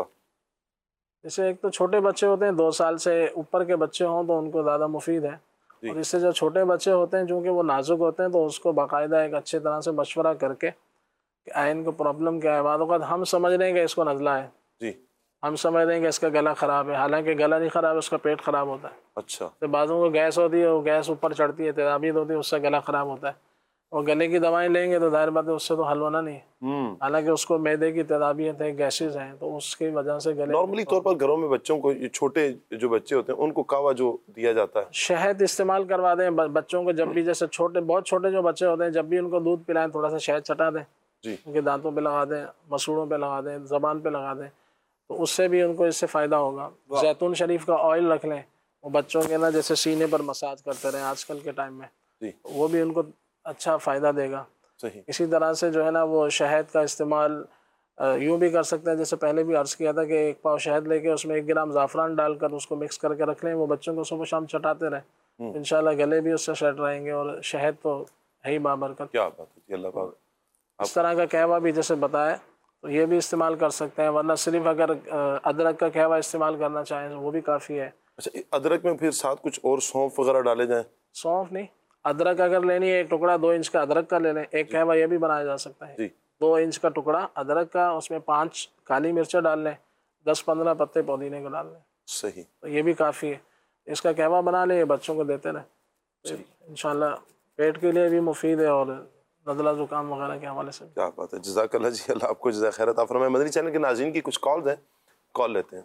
جیسے ایک تو چھوٹے بچے ہوتے ہیں، دو سال سے اوپر کے بچے ہوں تو ان کو زیادہ مفید ہے، اور اس سے جو چھوٹے بچے ہوتے ہیں چونکہ وہ نازک ہوتے ہیں، تو اس کو باقاعدہ ایک اچھے طرح سے مشورہ کر کے کہ آئین کو پرابلم کیا ہے، بعض اوقات ہم سمجھ رہے ہیں کہ اس کو نزلہ ہے، جی ہم سمجھ رہے ہیں کہ اس کا گلا خراب ہے، حالانکہ گلا نہیں خراب ہے، اس کا پیٹ خراب ہوتا ہے۔ اچھا، تو بعضوں کو گیس ہوتی ہے، وہ گیس اوپر چڑھتی ہے، تیزابیت ہوتی ہے، اس سے گلا خراب ہوتا ہے، اور گلے کی دوائیں لیں گے تو ظاہر بات ہے اس سے تو حل ہونا نہیں ہے، حالانکہ اس کو معدے کی تیزابیت ہے، گیسز ہیں، تو اس کی وجہ سے گلے نارملی طور پر گھروں میں بچوں کو، یہ چھوٹے جو بچے ہوتے ہیں ان کو کعوہ جو دیا جاتا ہے، شہد استعمال کروا دیں بچوں کو، جب بھی جیسے چھوٹے بہت چھوٹے جو بچے ہوتے ہیں، جب بھی ان کو دودھ پلائیں تھوڑا سا شہد چٹا دیں، جی ان کے دانتوں پہ لگا دیں، مسوڑوں پہ لگا دیں، زبان پہ لگا دیں، تو اس سے بھی ان کو اس سے فائدہ ہوگا۔ زیتون شریف کا آئل رکھ لیں، وہ بچوں کے نا جیسے سینے پر مساج کرتے رہیں آج کل کے ٹائم میں، جی وہ بھی ان کو اچھا فائدہ دے گا۔ صحیح، اسی طرح سے جو ہے نا وہ شہد کا استعمال یوں بھی کر سکتے ہیں، جیسے پہلے بھی عرض کیا تھا کہ ایک پاؤ شہد لے کے اس میں ایک گرام زعفران ڈال کر اس کو مکس کر کے رکھ لیں، وہ بچوں کو صبح شام چٹاتے رہیں، انشاءاللہ گلے بھی اس سے سیٹ رہیں گے، اور شہد تو ہے ہی بابرکت۔ کیا بات ہے، اللہ پاک۔ اس طرح کا قہوہ بھی جیسے بتایا تو یہ بھی استعمال کر سکتے ہیں، ورنہ صرف اگر ادرک کا قہوہ استعمال کرنا چاہیں تو وہ بھی کافی ہے۔ اچھا، ادرک میں پھر ساتھ کچھ اور سونف وغیرہ ڈالے جائیں؟ سونف نہیں، ادرک اگر لینی ہے ایک ٹکڑا دو انچ کا ادرک کا لے لیں، ایک قہوہ یہ بھی بنایا جا سکتا ہے، جی دو انچ کا ٹکڑا ادرک کا، اس میں پانچ کالی مرچیں ڈال لیں، دس پندرہ پتے پودینے کو ڈال لیں، صحیح، تو یہ بھی کافی ہے، اس کا قہوہ بنا لیں، یہ بچوں کو دیتے رہیں، انشاءاللہ پیٹ کے لیے بھی مفید ہے، اور نزلہ زکام وغیرہ کے حوالے سے۔ کیا بات ہے، جزاک اللہ جی، اللہ آپ کو جزائے خیر عطا فرمائے۔ مدنی چینل کے ناظرین کی کچھ کالز ہیں، کال لیتے ہیں۔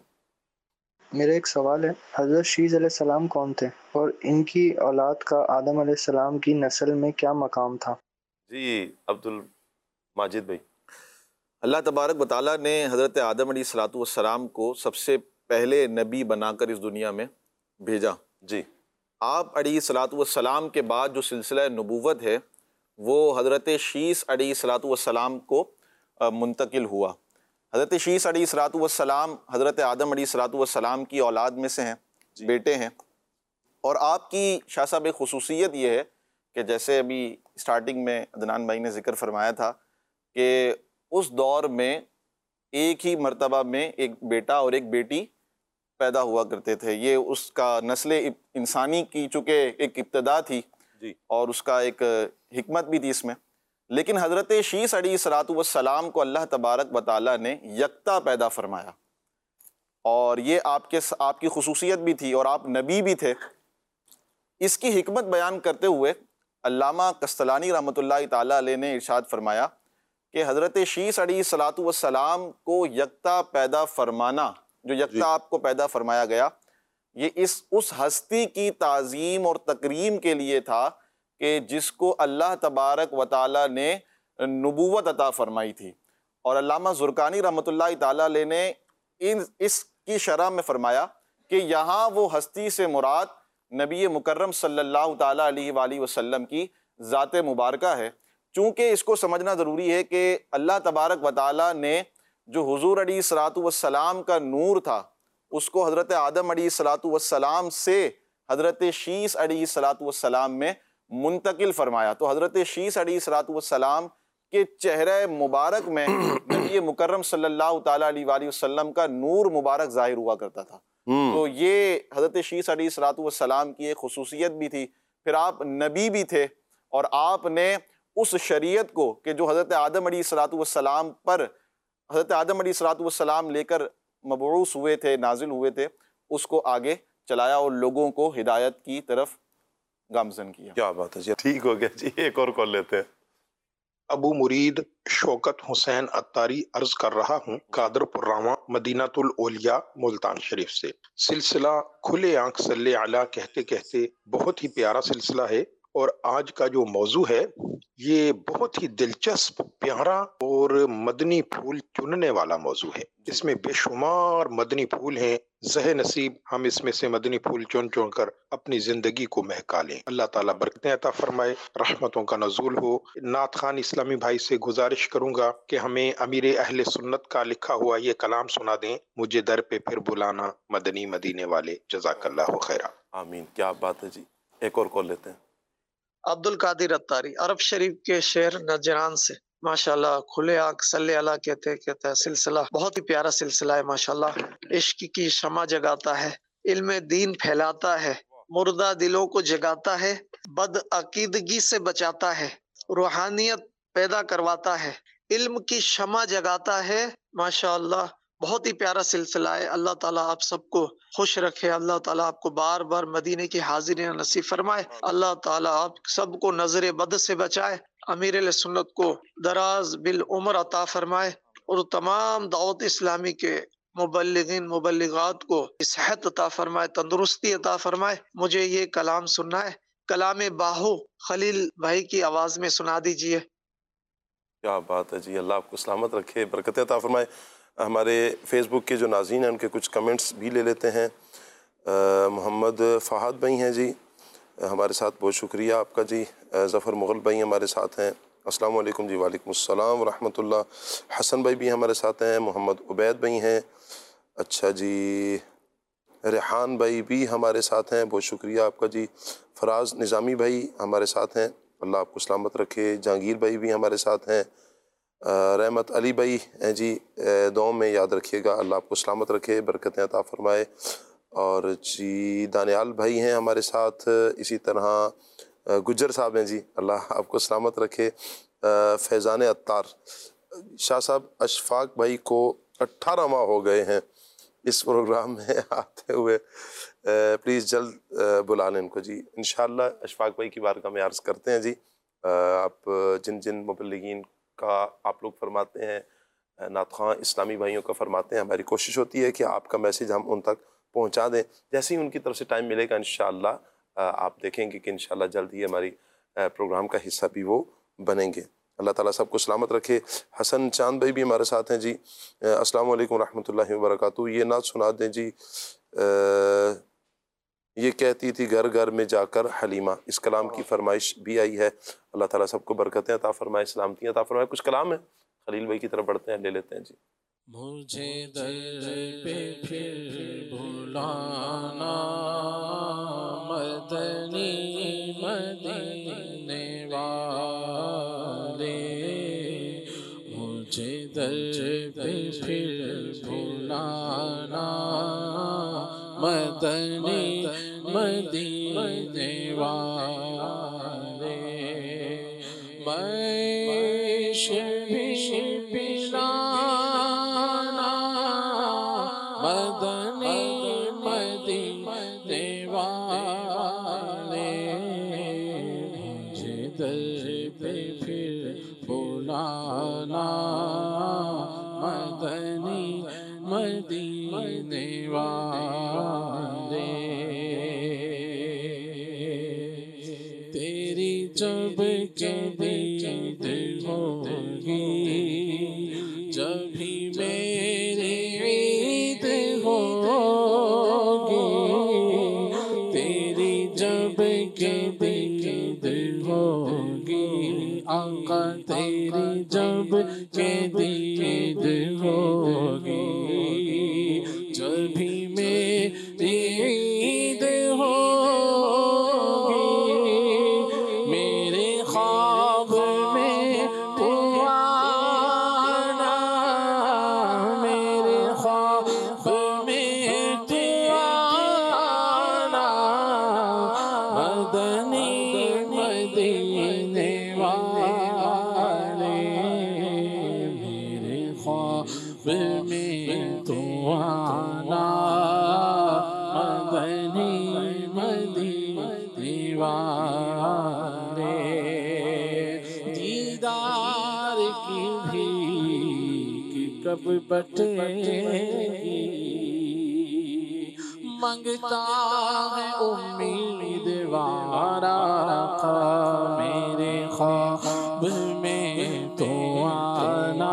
میرا ایک سوال ہے، حضرت شیز علیہ السلام کون تھے، اور ان کی اولاد کا آدم علیہ السلام کی نسل میں کیا مقام تھا؟ جی عبد الماجد بھائی۔ اللہ تبارک و تعالیٰ نے حضرت آدم علیہ الصلوۃ والسلام کو سب سے پہلے نبی بنا کر اس دنیا میں بھیجا۔ جی، آپ علیہ الصلوۃ والسلام کے بعد جو سلسلہ نبوت ہے وہ حضرت شیس علیہ الصلوۃ والسلام کو منتقل ہوا۔ حضرت شیس علیہ الصلوۃ والسلام حضرت آدم علیہ الصلوۃ والسلام کی اولاد میں سے ہیں، بیٹے ہیں، اور آپ کی شاہ صاحب ایک خصوصیت یہ ہے کہ جیسے ابھی اسٹارٹنگ میں عدنان بھائی نے ذکر فرمایا تھا کہ اس دور میں ایک ہی مرتبہ میں ایک بیٹا اور ایک بیٹی پیدا ہوا کرتے تھے. یہ اس کا نسل انسانی کی چونکہ ایک ابتدا تھی جی اور اس کا ایک حکمت بھی تھی اس میں. لیکن حضرت شیس علیہ الصلوۃ والسلام کو اللہ تبارک و تعالیٰ نے یکتا پیدا فرمایا اور یہ آپ کے آپ کی خصوصیت بھی تھی اور آپ نبی بھی تھے. اس کی حکمت بیان کرتے ہوئے علامہ قسطلانی رحمۃ اللہ تعالیٰ علیہ نے ارشاد فرمایا کہ حضرت شیس علیہ الصلوۃ والسلام کو یکتا پیدا فرمانا، جو یکتا جی آپ کو پیدا فرمایا گیا، یہ اس اس ہستی کی تعظیم اور تکریم کے لیے تھا کہ جس کو اللہ تبارک و تعالیٰ نے نبوت عطا فرمائی تھی. اور علامہ زرقانی رحمۃ اللہ تعالیٰ علیہ نے ان اس کی شرح میں فرمایا کہ یہاں وہ ہستی سے مراد نبی مکرم صلی اللہ تعالیٰ علیہ وآلہ وسلم کی ذات مبارکہ ہے. چونکہ اس کو سمجھنا ضروری ہے کہ اللہ تبارک و تعالیٰ نے جو حضور علیہ الصلوۃ والسلام کا نور تھا اس کو حضرت آدم علیہ الصلوۃ والسلام سے حضرت شیس علیہ الصلوۃ والسلام میں منتقل فرمایا. تو حضرت شیس علیہ الصلوۃ والسلام کے چہرہ مبارک میں نبی مکرم صلی اللہ تعالیٰ علیہ وآلہ وسلم کا نور مبارک ظاہر ہوا کرتا تھا. تو یہ حضرت شیس علیہ الصلوۃ والسلام کی ایک خصوصیت بھی تھی. پھر آپ نبی بھی تھے اور آپ نے اس شریعت کو کہ جو حضرت آدم علیہ الصلوۃ والسلام پر حضرت آدم علیہ الصلوۃ والسلام لے کر مبعوث ہوئے تھے، نازل ہوئے تھے، اس کو آگے چلایا اور لوگوں کو ہدایت کی طرف گامزن کیا. کیا بات ہے جی، ٹھیک ہو گیا جی. ایک اور کال لیتے ہیں. ابو مرید شوکت حسین اتاری عرض کر رہا ہوں قادر پراواں مدینۃ الاولیاء ملتان شریف سے. سلسلہ کھلے آنکھ صلی علی کہتے کہتے بہت ہی پیارا سلسلہ ہے، اور آج کا جو موضوع ہے یہ بہت ہی دلچسپ، پیارا اور مدنی پھول چننے والا موضوع ہے. اس میں بے شمار مدنی پھول ہیں. زہ نصیب ہم اس میں سے مدنی پھول چن چن کر اپنی زندگی کو مہکا لیں. اللہ تعالیٰ برکتیں عطا فرمائے، رحمتوں کا نزول ہو. نعت خوان اسلامی بھائی سے گزارش کروں گا کہ ہمیں امیر اہل سنت کا لکھا ہوا یہ کلام سنا دیں، مجھے در پہ پھر بلانا مدنی مدینے والے. جزاک اللہ خیرہ. آمین. کیا بات ہے جی. ایک اور کال لیتے ہیں. عبد القادر اتاری عرب شریف کے شہر نجران سے. ماشاءاللہ کھلے آنکھ صلی اللہ کہتے کہتے سلسلہ بہت ہی پیارا سلسلہ ہے. ماشاءاللہ عشق کی شمع جگاتا ہے، علم دین پھیلاتا ہے، مردہ دلوں کو جگاتا ہے، بد عقیدگی سے بچاتا ہے، روحانیت پیدا کرواتا ہے، علم کی شمع جگاتا ہے. ماشاءاللہ بہت ہی پیارا سلسلہ ہے. اللہ تعالیٰ آپ سب کو خوش رکھے، اللہ تعالیٰ آپ کو بار بار مدینے کی حاضری نصیب فرمائے، اللہ تعالیٰ آپ سب کو نظر بد سے بچائے، امیر علیہ سنت کو دراز بالعمر عطا فرمائے، اور تمام دعوت اسلامی کے مبلغین مبلغات کو صحت عطا فرمائے، تندرستی عطا فرمائے. مجھے یہ کلام سننا ہے، کلام باہو خلیل بھائی کی آواز میں سنا دیجئے. کیا بات ہے جی. اللہ آپ کو سلامت رکھے، برکت عطا فرمائے. ہمارے فیس بک کے جو ناظرین ہیں ان کے کچھ کمنٹس بھی لے لیتے ہیں. محمد فہد بھائی ہیں جی ہمارے ساتھ، بہت شکریہ آپ کا جی. ظفر مغل بھائی ہمارے ساتھ ہیں. السلام علیکم جی. وعلیکم السلام ورحمۃ اللہ. حسن بھائی بھی ہمارے ساتھ ہیں. محمد عبید بھائی ہیں. اچھا جی. ریحان بھائی بھی ہمارے ساتھ ہیں، بہت شکریہ آپ کا جی. فراز نظامی بھائی ہمارے ساتھ ہیں، اللہ آپ کو سلامت رکھے. جہانگیر بھائی بھی ہمارے ساتھ ہیں. رحمت علی بھائی ہیں جی، دعاؤں میں یاد رکھیے گا، اللہ آپ کو سلامت رکھے، برکتیں عطا فرمائے. اور جی دانیال بھائی ہیں ہمارے ساتھ. اسی طرح گجر صاحب ہیں جی، اللہ آپ کو سلامت رکھے. فیضان عطار. شاہ صاحب اشفاق بھائی کو اٹھارہ ماہ ہو گئے ہیں اس پروگرام میں آتے ہوئے، پلیز جلد بلا لیں ان کو جی. انشاءاللہ اشفاق بھائی کی بارگاہ میں عرض کرتے ہیں جی. آپ جن جن مبلغین کا آپ لوگ فرماتے ہیں، نعت خواں اسلامی بھائیوں کا فرماتے ہیں، ہماری کوشش ہوتی ہے کہ آپ کا میسیج ہم ان تک پہنچا دیں. جیسے ہی ان کی طرف سے ٹائم ملے گا انشاءاللہ آپ دیکھیں گے کہ انشاءاللہ جلد ہی ہماری پروگرام کا حصہ بھی وہ بنیں گے. اللہ تعالیٰ سب کو سلامت رکھے. حسن چاند بھائی بھی ہمارے ساتھ ہیں جی. السلام علیکم ورحمۃ اللہ وبرکاتہ. یہ نعت سنا دیں جی. یہ کہتی تھی گھر گھر میں جا کر حلیمہ، اس کلام کی فرمائش بھی آئی ہے. اللہ تعالیٰ سب کو برکتیں عطا فرمائے، سلامتیاں عطا فرمائے. کچھ کلام ہیں خلیل بھائی کی طرف بڑھتے ہیں، لے لیتے ہیں جی. مجھے در پہ پھر بھلانا مدنی مدینے والے مجھے در پہ پھر بھلانا مدنی مدینے والے میں شبی پلانا مدنی مدینے والے مجھے در پہ پھر بلانا مدنی مدینے والے تیری جب کبھی دید ہوگی جب بھی میری عید ہوگی تیری جب کبھی دید ہوگی آقا تیری جب کے دید ہوگی جب بھی میری عید ہوگی میرے خواب میں تو آنا میرے خواب میں تو آنا مدنی مدینے والے میرے خواب میں تو آنا مدنی مدینے والے دیدار کی بھیک کب بٹے گی منگتا ہے امیدوار آقا میرے خواب میں تو آنا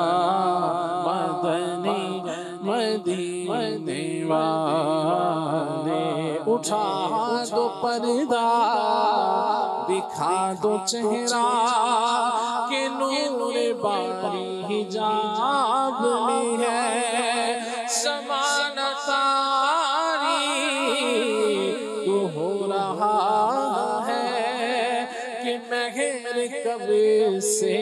مدنی مدینے والے اٹھا دو پردہ دکھا دو چہرہ کہ نور باری حجاب میں ہے زمانہ تاریک ہو رہا ہے کہ مہر کب سے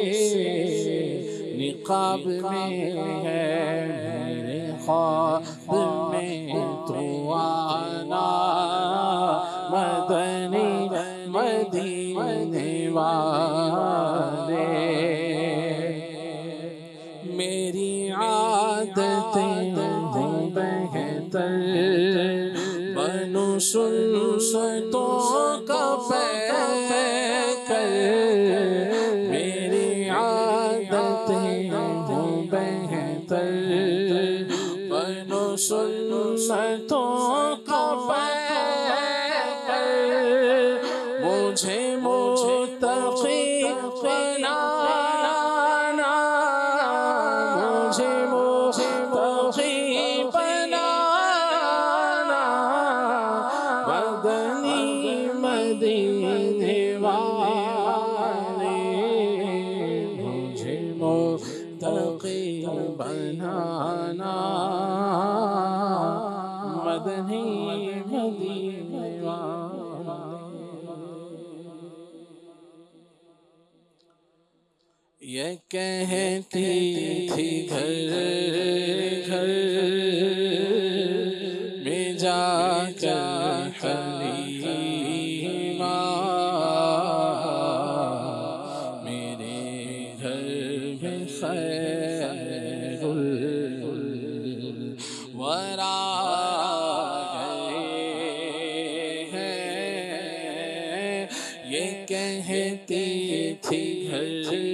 نقاب میں ہے میرے خواب میں تو آنا مدنی مدینے والے میری عادتیں ہوں بہتر بنو سنتوں کا پیکر میری عادتیں ہوں بہتر بنو سنتوں کا پیکر مجھے متقی بنانا مجھے متقی بنانا مدنی مدینے والے مجھے متقی بنانا مدنی مدینے یہ کہتی تھی گھر گھر میں جا کر حلیمہ میرے گھر میں خیر الورا گئے ہیں یہ کہتی تھی گھر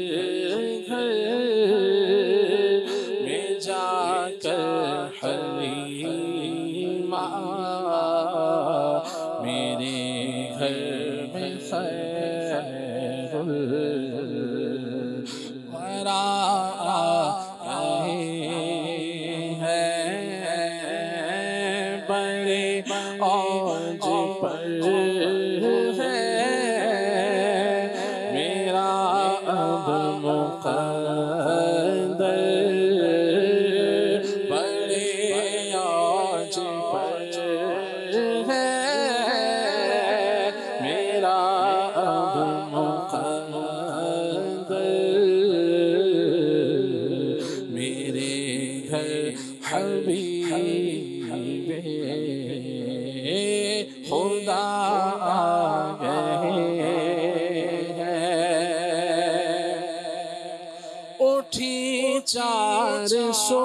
حلیمہ میرے گھر میں خیر الورا آئے ہیں بڑے اوج پر ہے میرا اب مقدر خدا آ گئے ہیں، اٹھی چار سو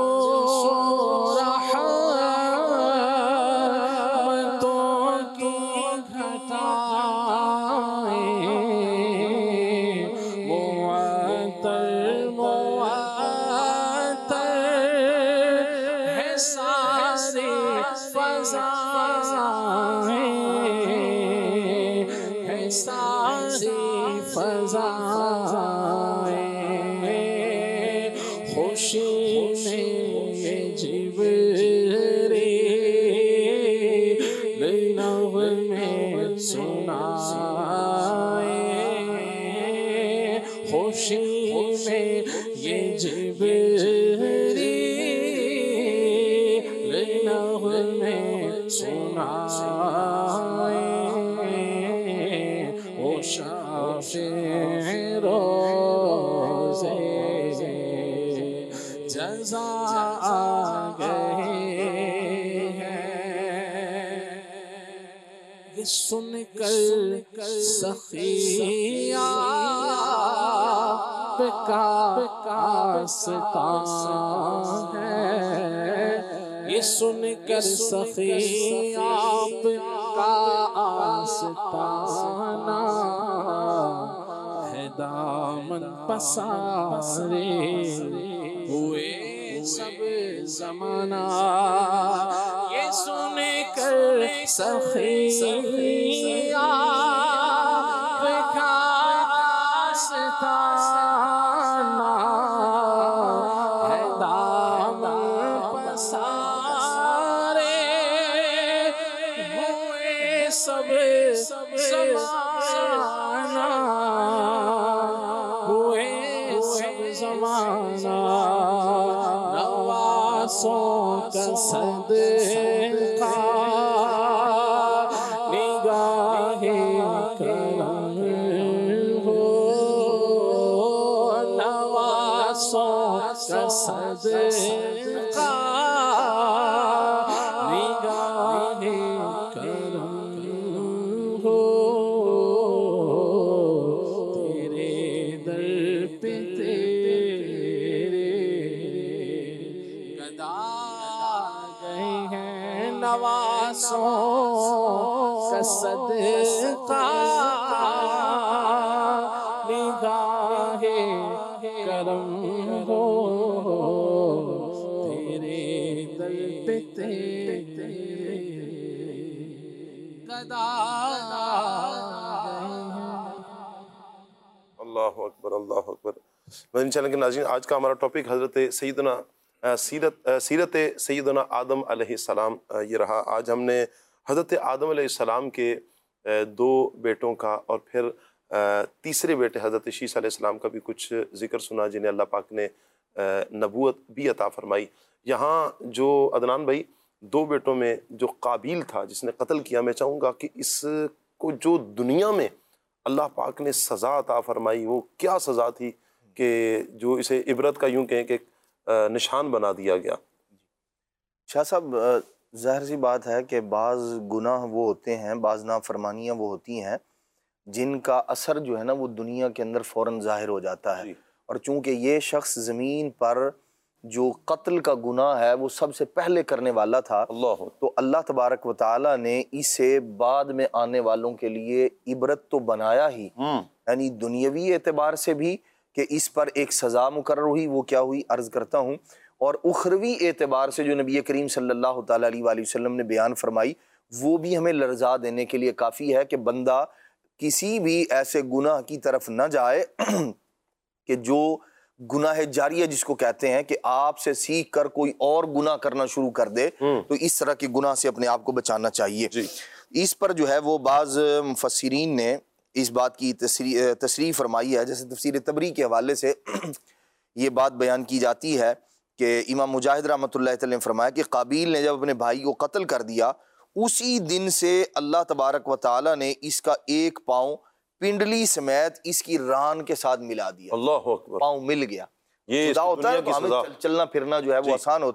سن کر سخی آپ کا آستان ہے، یہ سن کر سخی آپ کا آستان ہے، دامن پسارے ہوئے سب زمانہ، یہ سن کر سخی آپ کا آستان ہے، دامن پسارے ہوئے سب زمانہ، ہوئے سب زمانہ، نواسوں کا صدقہ نگاہ کرم ہو، نواسوں کا صدقہ نگاہ کرم ہو، تیرے در پہ تیرے گدا گئے ہیں، نواسوں کا صدقہ نگاہ کرم ہو، تیرے در پہ تیرے گدا اللہ اکبر اللہ اکبر۔ مدنی چینل کے ناظرین، آج کا ہمارا ٹاپک حضرت سیدنا سیرت سیرت سیدنا آدم علیہ السلام یہ رہا۔ آج ہم نے حضرت آدم علیہ السلام کے دو بیٹوں کا اور پھر تیسرے بیٹے حضرت شیس علیہ السلام کا بھی کچھ ذکر سنا، جنہیں اللہ پاک نے نبوت بھی عطا فرمائی۔ یہاں جو عدنان بھائی دو بیٹوں میں جو قابیل تھا جس نے قتل کیا، میں چاہوں گا کہ اس کو جو دنیا میں اللہ پاک نے سزا عطا فرمائی وہ کیا سزا تھی کہ جو اسے عبرت کا یوں کہیں کہ نشان بنا دیا گیا۔ شاہ صاحب، ظاہر سی بات ہے کہ بعض گناہ وہ ہوتے ہیں، بعض نافرمانیاں وہ ہوتی ہیں جن کا اثر جو ہے نا وہ دنیا کے اندر فوراً ظاہر ہو جاتا ہے، اور چونکہ یہ شخص زمین پر جو قتل کا گناہ ہے وہ سب سے پہلے کرنے والا تھا، اللہ تو اللہ تبارک و تعالیٰ نے اسے بعد میں آنے والوں کے لیے عبرت تو بنایا ہی، یعنی دنیاوی اعتبار سے بھی کہ اس پر ایک سزا مقرر ہوئی، وہ کیا ہوئی عرض کرتا ہوں، اور اخروی اعتبار سے جو نبی کریم صلی اللہ تعالیٰ علیہ وآلہ وسلم نے بیان فرمائی وہ بھی ہمیں لرزا دینے کے لیے کافی ہے کہ بندہ کسی بھی ایسے گناہ کی طرف نہ جائے کہ جو گناہ جاریہ جس کو کہتے ہیں، کہ آپ سے سیکھ کر کوئی اور گناہ کرنا شروع کر دے، تو اس طرح کے گناہ سے اپنے آپ کو بچانا چاہیے۔ اس پر جو ہے وہ بعض مفسرین نے اس بات کی تصریح فرمائی ہے، جیسے تفسیر تبری کے حوالے سے یہ بات بیان کی جاتی ہے کہ امام مجاہد رحمۃ اللہ تعالی نے فرمایا کہ قابیل نے جب اپنے بھائی کو قتل کر دیا، اسی دن سے اللہ تبارک و تعالیٰ نے اس کا ایک پاؤں پنڈلی سمیت اس کی ران کے ساتھ ملا دیا، اللہ اکبر، پاؤں مل گیا۔ خدا ہوتا ہے تو ہمیں چلنا پھرنا جو ہے وہ آسان ہوتا ہے،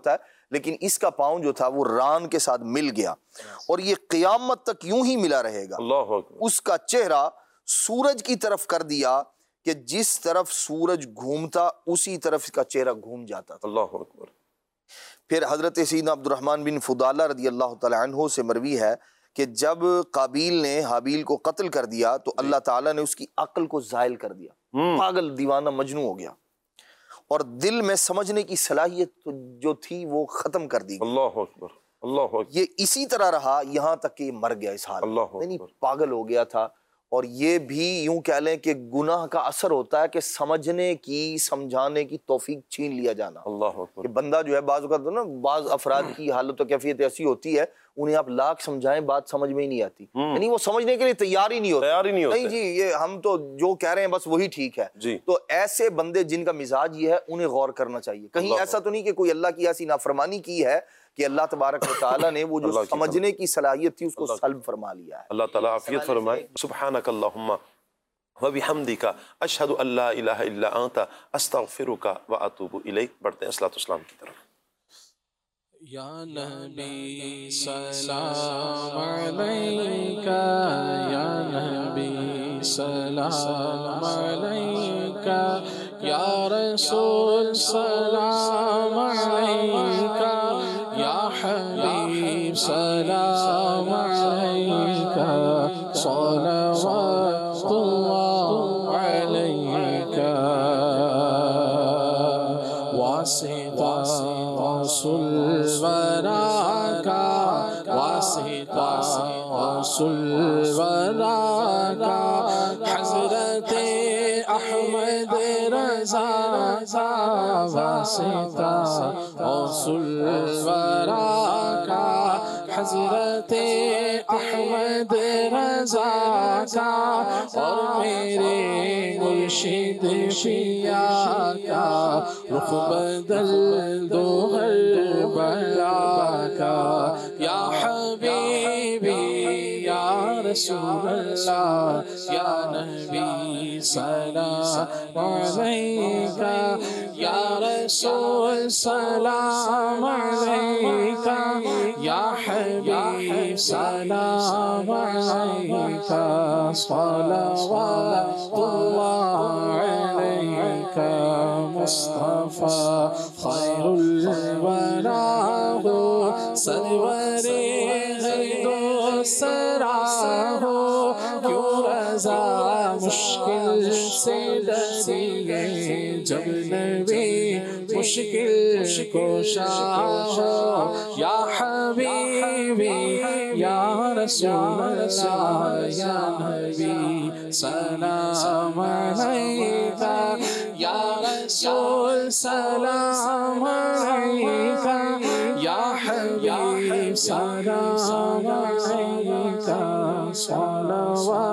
لیکن اس کا پاؤں جو تھا وہ ران کے ساتھ مل گیا، اور یہ قیامت تک یوں ہی ملا رہے گا۔ اللہ اکبر۔ اس کا چہرہ سورج کی طرف کر دیا کہ جس طرف سورج گھومتا اسی طرف اس کا چہرہ گھوم جاتا تھا۔ اللہ اکبر۔ پھر حضرت سیدنا عبد الرحمن بن فضالہ رضی اللہ تعالی عنہ سے مروی ہے کہ جب قابیل نے حابیل کو قتل کر دیا تو اللہ تعالیٰ نے اس کی عقل کو زائل کر دیا، پاگل دیوانہ مجنون ہو گیا، اور دل میں سمجھنے کی صلاحیت جو تھی وہ ختم کر دی گئی۔ اللہ اکبر، اللہ اکبر۔ یہ اسی طرح رہا یہاں تک کہ مر گیا اس حال میں، یعنی پاگل ہو گیا تھا۔ اور یہ بھی یوں کہہ لیں کہ گناہ کا اثر ہوتا ہے کہ سمجھنے کی سمجھانے کی توفیق چھین لیا جانا۔ اللہ اکبر۔ کہ بندہ جو ہے بعض اوقات نا بعض افراد کی حالت و کیفیت ایسی ہوتی ہے انہیں آپ لاکھ سمجھائیں بات سمجھ میں ہی نہیں آتی، یعنی وہ سمجھنے کے لیے تیار ہی نہیں ہوتے، تیار ہی نہیں ہوتے، نہیں جی یہ ہم تو جو کہہ رہے ہیں بس وہی ٹھیک ہے جی۔ تو ایسے بندے جن کا مزاج یہ ہے انہیں غور کرنا چاہیے، کہیں ایسا تو نہیں کہ کوئی اللہ کی ایسی نافرمانی کی ہے کہ اللہ تبارک و تعالیٰ نے وہ جو سمجھنے کی صلاحیت تھی اس کو سلب فرما لیا ہے۔ اللہ تعالیٰ عافیت فرمائے۔ سبحانک اللہم وبحمدک اشہد ان لا الہ الا انت استغفرک واتوب الیک۔ بڑھتے ہیں صلاۃ والسلام کی طرف۔ یا نبی سلام علیکہ، یا نبی سلام علیکہ، یا رسول سلام علیکہ، یا حبیب سلام علیکہ، صلوات اللہ علیکہ، واسطہ رسول ورا کا، واسطہ رسول ورا کا، حضرت احمد رضا کا، واسطہ رسول ورا کا، حضرت احمد رضا کا، اور میرے مرشد شیعہ کا، رخ بدل دو ہر بلا کا، یا حبیبی یا رسول اللہ، یا نبی سلام علیکہ، یا رسول سلام علیکہ، یا حبیب سلام علیکہ، صلوات اللہ علیکہ، مصطفیٰ خیر الورا ہو، سرور ہر دو سرا ہو، کیوں رضا مشکل سے ڈریے، جب نبی مشکل کشا ہو، یا حبیبی یا رسول اللہ، یا نبی سلام علیکہ، یا رسول سلام علیکہ، یا حبیب سلام علیکہ، صلوات